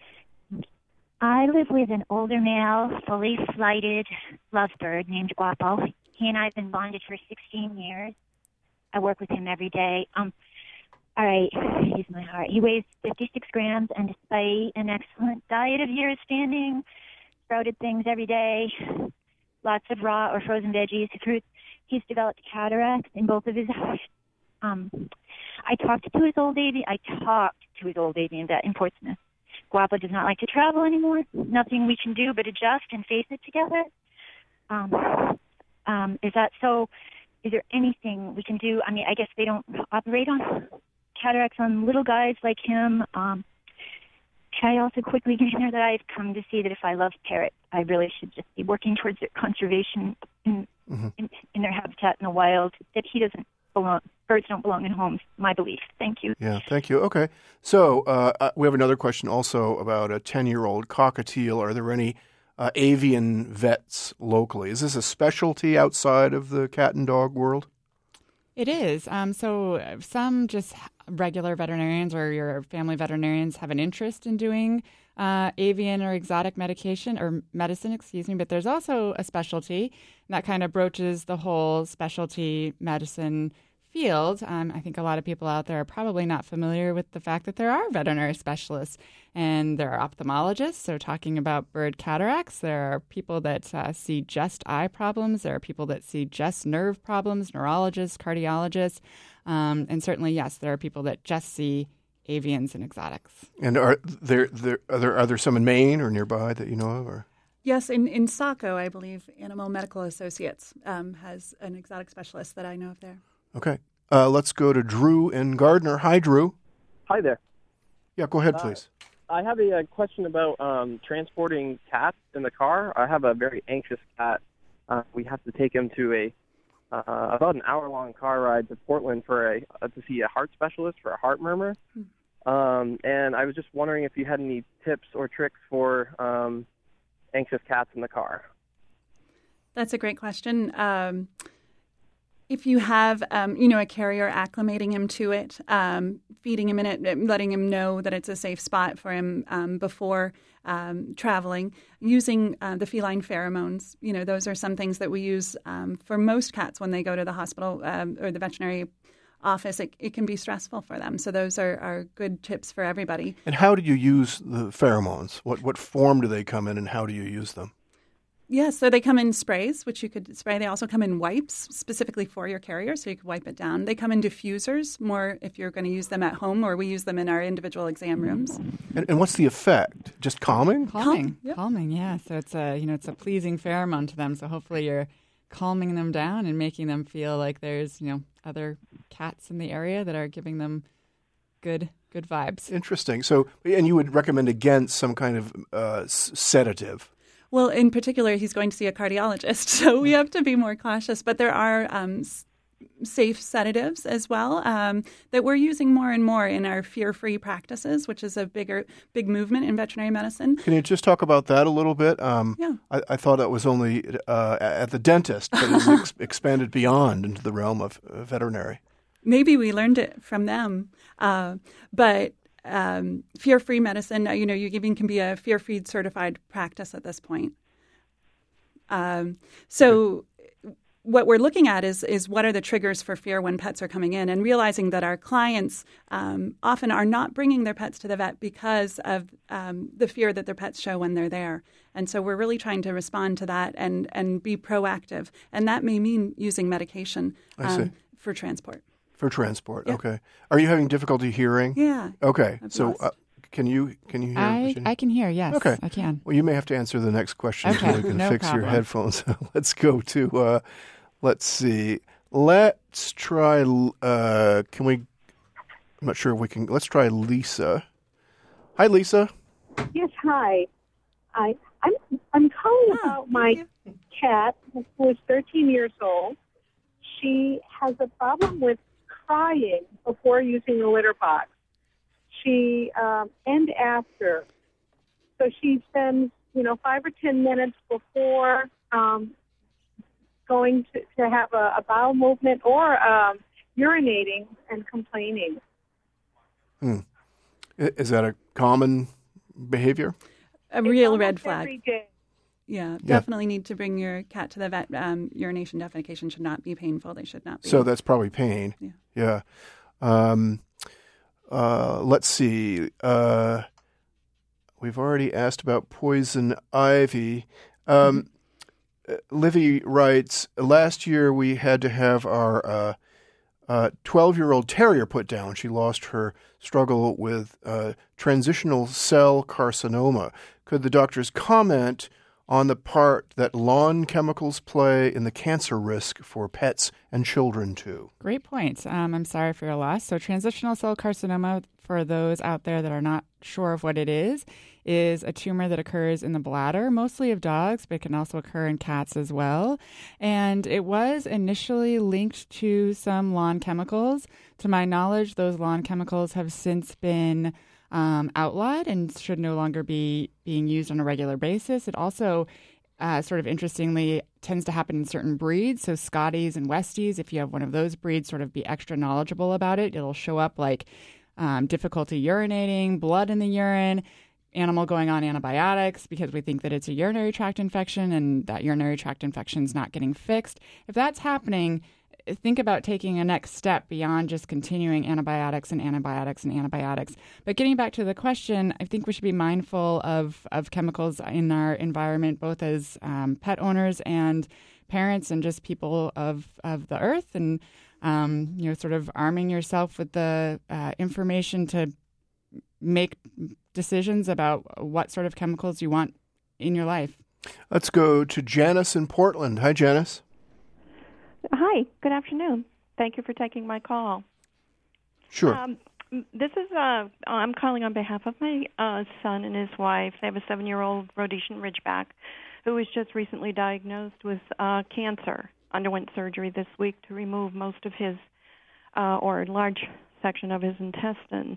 [SPEAKER 18] I live with an older male, fully flighted lovebird named Guapo. He and I have been bonded for sixteen years. I work with him every day. Um, all right, he's my heart. He weighs fifty-six grams, and despite an excellent diet of years standing, sprouted things every day, lots of raw or frozen veggies, fruits, he's developed cataracts in both of his eyes. Um, I talked to his old avian. I talked to his old avian vet in Portsmouth. Guapo does not like to travel anymore. Nothing we can do but adjust and face it together. Um, um, is that so? Is there anything we can do? I mean, I guess they don't operate on cataracts on little guys like him. Um, can I also quickly get in there that I've come to see that if I love parrots, I really should just be working towards their conservation in,
[SPEAKER 1] mm-hmm.
[SPEAKER 18] in, in their habitat in the wild, that he doesn't belong, birds don't belong in homes, my belief. Thank you.
[SPEAKER 1] Yeah, thank you. Okay. So uh, we have another question also about a ten-year-old cockatiel. Are there any uh, avian vets locally? Is this a specialty outside of the cat and dog world?
[SPEAKER 2] It is. Um, so some just regular veterinarians or your family veterinarians have an interest in doing uh, avian or exotic medication or medicine, excuse me. But there's also a specialty that kind of broaches the whole specialty medicine field. Um, I think a lot of people out there are probably not familiar with the fact that there are veterinary specialists, and there are ophthalmologists. So talking about bird cataracts, there are people that uh, see just eye problems. There are people that see just nerve problems, neurologists, cardiologists. Um, and certainly, yes, there are people that just see avians and exotics.
[SPEAKER 1] And are there, there, are there, are there some in Maine or nearby that you know of? Or?
[SPEAKER 3] Yes, in, in Saco, I believe, Animal Medical Associates um, has an exotic specialist that I know of there.
[SPEAKER 1] Okay. Uh, let's go to Drew in Gardner. Hi, Drew.
[SPEAKER 19] Hi there.
[SPEAKER 1] Yeah, go ahead,
[SPEAKER 19] Uh,
[SPEAKER 1] please.
[SPEAKER 19] I have a, a question about um, transporting cats in the car. I have a very anxious cat. Uh, we have to take him to a uh, about an hour-long car ride to Portland for a uh, to see a heart specialist for a heart murmur. Um, and I was just wondering if you had any tips or tricks for um, anxious cats in the car.
[SPEAKER 3] That's a great question. Um, if you have, um, you know, a carrier acclimating him to it, um, feeding him in it, letting him know that it's a safe spot for him um, before um, traveling, using uh, the feline pheromones, you know, those are some things that we use um, for most cats when they go to the hospital um, or the veterinary office. It, it can be stressful for them. So those are, are good tips for everybody.
[SPEAKER 1] And how do you use the pheromones? What what form do they come in, and how do you use them?
[SPEAKER 3] Yes, so they come in sprays, which you could spray. They also come in wipes specifically for your carrier, so you could wipe it down. They come in diffusers, more if you're going to use them at home, or we use them in our individual exam rooms.
[SPEAKER 1] And, and what's the effect? Just calming?
[SPEAKER 2] Calming, calming, yeah. So it's a you know it's a pleasing pheromone to them. So hopefully you're calming them down and making them feel like there's you know other cats in the area that are giving them good good vibes.
[SPEAKER 1] Interesting. So, and you would recommend against some kind of uh, sedative?
[SPEAKER 3] Well, in particular, he's going to see a cardiologist, so we have to be more cautious. But there are um, s- safe sedatives as well um, that we're using more and more in our fear-free practices, which is a bigger, big movement in veterinary medicine.
[SPEAKER 1] Can you just talk about that a little bit? Um,
[SPEAKER 3] Yeah.
[SPEAKER 1] I, I thought that was only uh, at the dentist, but it's ex- expanded beyond into the realm of uh, veterinary.
[SPEAKER 3] Maybe we learned it from them, uh, but um, fear-free medicine, you know, you even can be a fear-free certified practice at this point. Um, so what we're looking at is is what are the triggers for fear when pets are coming in, and realizing that our clients um, often are not bringing their pets to the vet because of um, the fear that their pets show when they're there. And so we're really trying to respond to that and, and be proactive. And that may mean using medication
[SPEAKER 1] I see.
[SPEAKER 3] um, for transport.
[SPEAKER 1] For transport,
[SPEAKER 3] Yeah.
[SPEAKER 1] okay. Are you having difficulty hearing?
[SPEAKER 3] Yeah.
[SPEAKER 1] Okay.
[SPEAKER 3] I've
[SPEAKER 1] So
[SPEAKER 3] lost.
[SPEAKER 1] uh, can you can you hear?
[SPEAKER 2] I,
[SPEAKER 1] Virginia?
[SPEAKER 2] I can hear, yes,
[SPEAKER 1] Okay.
[SPEAKER 2] I can.
[SPEAKER 1] Well, you may have to answer the next question
[SPEAKER 2] Okay,
[SPEAKER 1] until we can
[SPEAKER 2] no
[SPEAKER 1] fix your
[SPEAKER 2] problem.
[SPEAKER 1] headphones. Let's go to, uh, let's see. Let's try, uh, can we, I'm not sure if we can, let's try Lisa. Hi, Lisa.
[SPEAKER 10] Yes, hi. I, I'm I'm calling about my cat who is thirteen years old. She has a problem with crying before using the litter box.
[SPEAKER 20] she um, and after. So she spends, you know, five or ten minutes before um, going to, to have a, a bowel movement or um, urinating and complaining.
[SPEAKER 1] Hmm. I- Is that a common behavior?
[SPEAKER 3] A real
[SPEAKER 20] Almost
[SPEAKER 3] red flag.
[SPEAKER 20] every day.
[SPEAKER 3] Yeah,
[SPEAKER 1] Yeah.
[SPEAKER 3] definitely need to bring your cat to the vet. Um, urination, defecation should not be painful. They should not be.
[SPEAKER 1] So that's probably pain.
[SPEAKER 3] Yeah.
[SPEAKER 1] Yeah. Um, uh, let's see. Uh, we've already asked about poison ivy. Um, uh, Livy writes, last year we had to have our uh, uh, twelve-year-old terrier put down. She lost her struggle with uh, transitional cell carcinoma. Could the doctors comment on the part that lawn chemicals play in the cancer risk for pets and children, too?
[SPEAKER 2] Great point. Um, I'm sorry for your loss. So transitional cell carcinoma, for those out there that are not sure of what it is, is a tumor that occurs in the bladder, mostly of dogs, but it can also occur in cats as well. And it was initially linked to some lawn chemicals. To my knowledge, those lawn chemicals have since been Um, outlawed and should no longer be being used on a regular basis. It also, uh, sort of interestingly, tends to happen in certain breeds. So Scotties and Westies, if you have one of those breeds, sort of be extra knowledgeable about it. It'll show up like um, difficulty urinating, blood in the urine, animal going on antibiotics because we think that it's a urinary tract infection and that urinary tract infection is not getting fixed. If that's happening, think about taking a next step beyond just continuing antibiotics and antibiotics and antibiotics. But getting back to the question, I think we should be mindful of, of chemicals in our environment, both as um, pet owners and parents and just people of, of the earth, and um, you know, sort of arming yourself with the uh, information to make decisions about what sort of chemicals you want in your life.
[SPEAKER 1] Let's go to Janice in Portland. Hi, Janice.
[SPEAKER 21] Hi, good afternoon. Thank you for taking my call.
[SPEAKER 1] Sure.
[SPEAKER 21] Um, this is, uh, I'm calling on behalf of my uh, son and his wife. They have a seven-year-old Rhodesian Ridgeback who was just recently diagnosed with uh, cancer, underwent surgery this week to remove most of his, uh, or a large section of his intestine.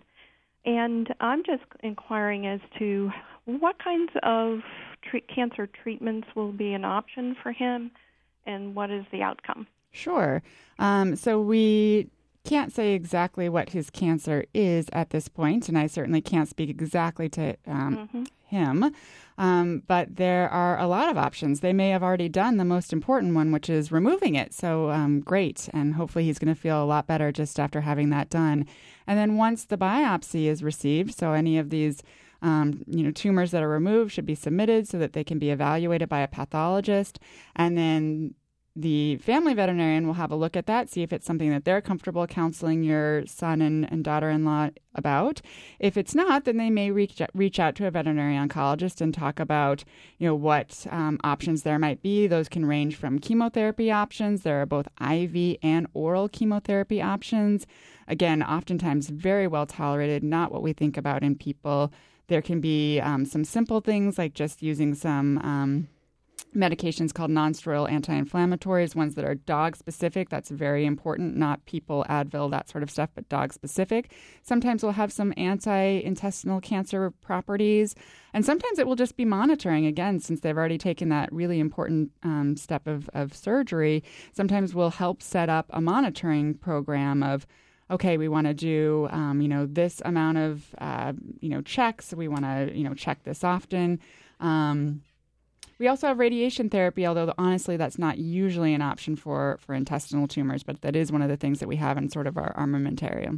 [SPEAKER 21] And I'm just inquiring as to what kinds of tre- cancer treatments will be an option for him, and what is the outcome?
[SPEAKER 2] Sure. Um, so we can't say exactly what his cancer is at this point, and I certainly can't speak exactly to um,
[SPEAKER 21] Mm-hmm.
[SPEAKER 2] him. Um, but there are a lot of options. They may have already done the most important one, which is removing it. So um, great. And hopefully he's going to feel a lot better just after having that done. And then once the biopsy is received, so any of these Um, you know, tumors that are removed should be submitted so that they can be evaluated by a pathologist. And then the family veterinarian will have a look at that, see if it's something that they're comfortable counseling your son and, and daughter-in-law about. If it's not, then they may reach reach out to a veterinary oncologist and talk about, you know, what um, options there might be. Those can range from chemotherapy options. There are both I V and oral chemotherapy options. Again, oftentimes very well tolerated, not what we think about in people. There can be um, some simple things like just using some um, medications called non-steroidal anti-inflammatories, ones that are dog-specific. That's very important, not people, Advil, that sort of stuff, but dog-specific. Sometimes we'll have some anti-intestinal cancer properties, and sometimes it will just be monitoring, again, since they've already taken that really important um, step of, of surgery. Sometimes we'll help set up a monitoring program of, okay, we want to do, um, you know, this amount of, uh, you know, checks. We want to, you know, check this often. Um, we also have radiation therapy, although honestly, that's not usually an option for, for intestinal tumors, but that is one of the things that we have in sort of our armamentarium.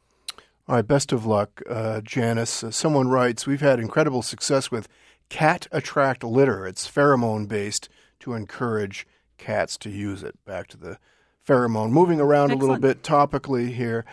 [SPEAKER 1] All right, best of luck, uh, Janice. Uh, someone writes, we've had incredible success with Cat Attract Litter. It's pheromone-based to encourage cats to use it. Back to the pheromone. Moving around Excellent. a little bit topically here.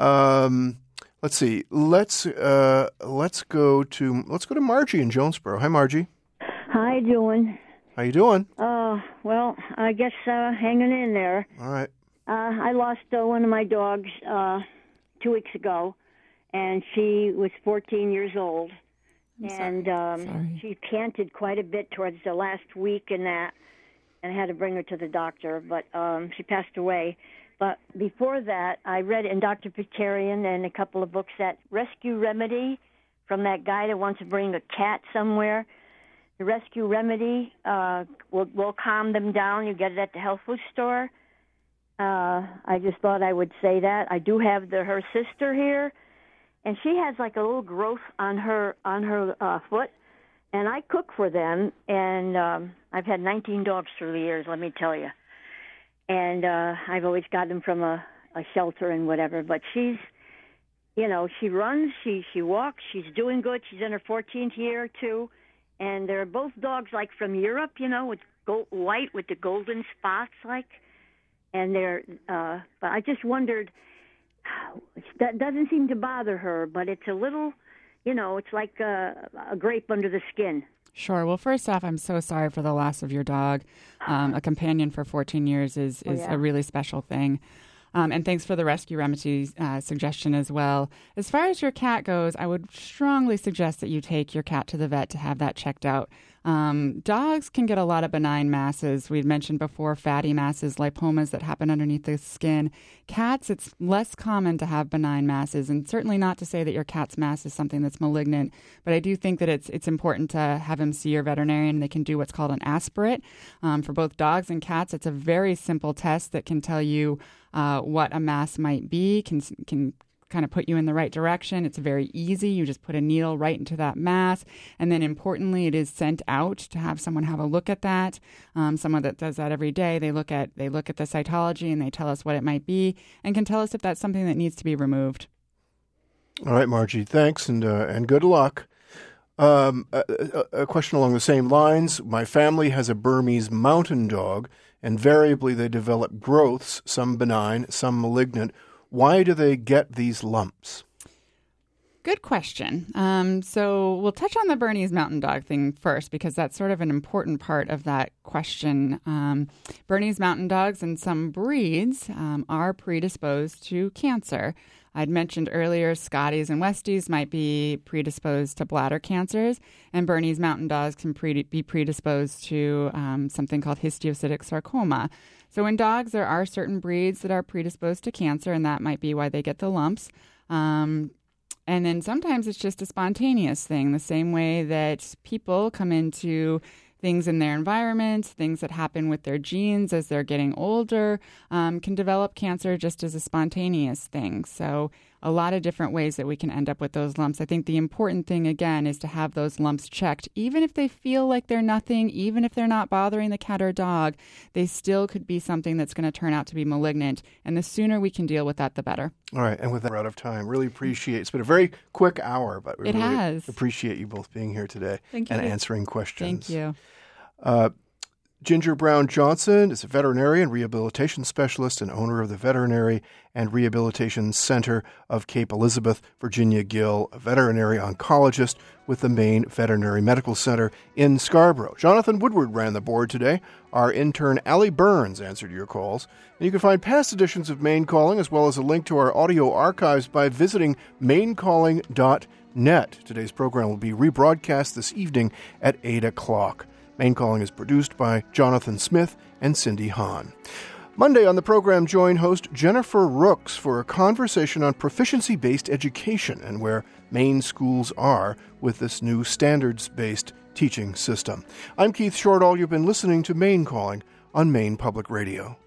[SPEAKER 1] Um, let's see. Let's uh, let's go to let's go to Margie in Jonesboro. Hi, Margie.
[SPEAKER 22] Hi, doing?
[SPEAKER 1] How you doing?
[SPEAKER 22] Uh, well, I guess uh, hanging in there.
[SPEAKER 1] All right.
[SPEAKER 22] Uh, I lost uh, one of my dogs uh, two weeks ago, and she was fourteen years old,
[SPEAKER 2] I'm
[SPEAKER 22] and
[SPEAKER 2] sorry.
[SPEAKER 22] Um,
[SPEAKER 2] Sorry.
[SPEAKER 22] she panted quite a bit towards the last week and that. And I had to bring her to the doctor, but um, she passed away. But before that, I read in Doctor Picarian and a couple of books that Rescue Remedy from that guy that wants to bring a cat somewhere. The Rescue Remedy uh, will, will calm them down. You get it at the health food store. Uh, I just thought I would say that. I do have the, her sister here, and she has like a little growth on her on her uh, foot, and I cook for them, and um, I've had nineteen dogs through the years, let me tell you. And uh, I've always got them from a, a shelter and whatever. But she's, you know, she runs, she she walks, she's doing good. She's in her fourteenth year, too. And they're both dogs, like, from Europe, you know, with gold, white with the golden spots, like. And they're, uh, but I just wondered, that doesn't seem to bother her, but it's a little, you know, it's like a, a grape under the skin.
[SPEAKER 2] Sure. Well, first off, I'm so sorry for the loss of your dog. Um, a companion for fourteen years is, is oh, yeah. a really special thing. Um, and thanks for the Rescue Remedy uh, suggestion as well. As far as your cat goes, I would strongly suggest that you take your cat to the vet to have that checked out. Um, dogs can get a lot of benign masses. We'd mentioned before fatty masses, lipomas that happen underneath the skin. Cats, it's less common to have benign masses, and certainly not to say that your cat's mass is something that's malignant. But I do think that it's it's important to have him see your veterinarian. They can do what's called an aspirate. Um, for both dogs and cats, it's a very simple test that can tell you uh, what a mass might be, can can kind of put you in the right direction. It's very easy. You just put a needle right into that mass. And then importantly, it is sent out to have someone have a look at that. Um, someone that does that every day, they look at they look at the cytology and they tell us what it might be and can tell us if that's something that needs to be removed.
[SPEAKER 1] All right, Margie, thanks and uh, and good luck. Um, a, a question along the same lines. My family has a Burmese mountain dog. Invariably, they develop growths, some benign, some malignant. Why do they get these lumps?
[SPEAKER 2] Good question. Um, so we'll touch on the Bernese Mountain Dog thing first because that's sort of an important part of that question. Um, Bernese Mountain Dogs and some breeds um, are predisposed to cancer. I'd mentioned earlier Scotties and Westies might be predisposed to bladder cancers, and Bernese Mountain Dogs can pre- be predisposed to um, something called histiocytic sarcoma. So in dogs, there are certain breeds that are predisposed to cancer, and that might be why they get the lumps. Um, and then sometimes it's just a spontaneous thing, the same way that people come into things in their environment, things that happen with their genes as they're getting older, um, can develop cancer just as a spontaneous thing. So a lot of different ways that we can end up with those lumps. I think the important thing, again, is to have those lumps checked. Even if they feel like they're nothing, even if they're not bothering the cat or dog, they still could be something that's going to turn out to be malignant. And the sooner we can deal with that, the better.
[SPEAKER 1] All right. And with that, we're out of time. Really appreciate it. It's been a very quick hour, but we
[SPEAKER 2] it
[SPEAKER 1] really
[SPEAKER 2] has.
[SPEAKER 1] appreciate you both being here today
[SPEAKER 2] Thank you.
[SPEAKER 1] and answering questions.
[SPEAKER 2] Thank you.
[SPEAKER 1] Uh, Ginger Brown Johnson is a veterinarian, rehabilitation specialist, and owner of the Veterinary and Rehabilitation Center of Cape Elizabeth. Virginia Gill, a veterinary oncologist with the Maine Veterinary Medical Center in Scarborough. Jonathan Woodward ran the board today. Our intern, Allie Burns, answered your calls. And you can find past editions of Maine Calling as well as a link to our audio archives by visiting maine calling dot net. Today's program will be rebroadcast this evening at eight o'clock. Maine Calling is produced by Jonathan Smith and Cindy Hahn. Monday on the program, join host Jennifer Rooks for a conversation on proficiency-based education and where Maine schools are with this new standards-based teaching system. I'm Keith Shortall. You've been listening to Maine Calling on Maine Public Radio.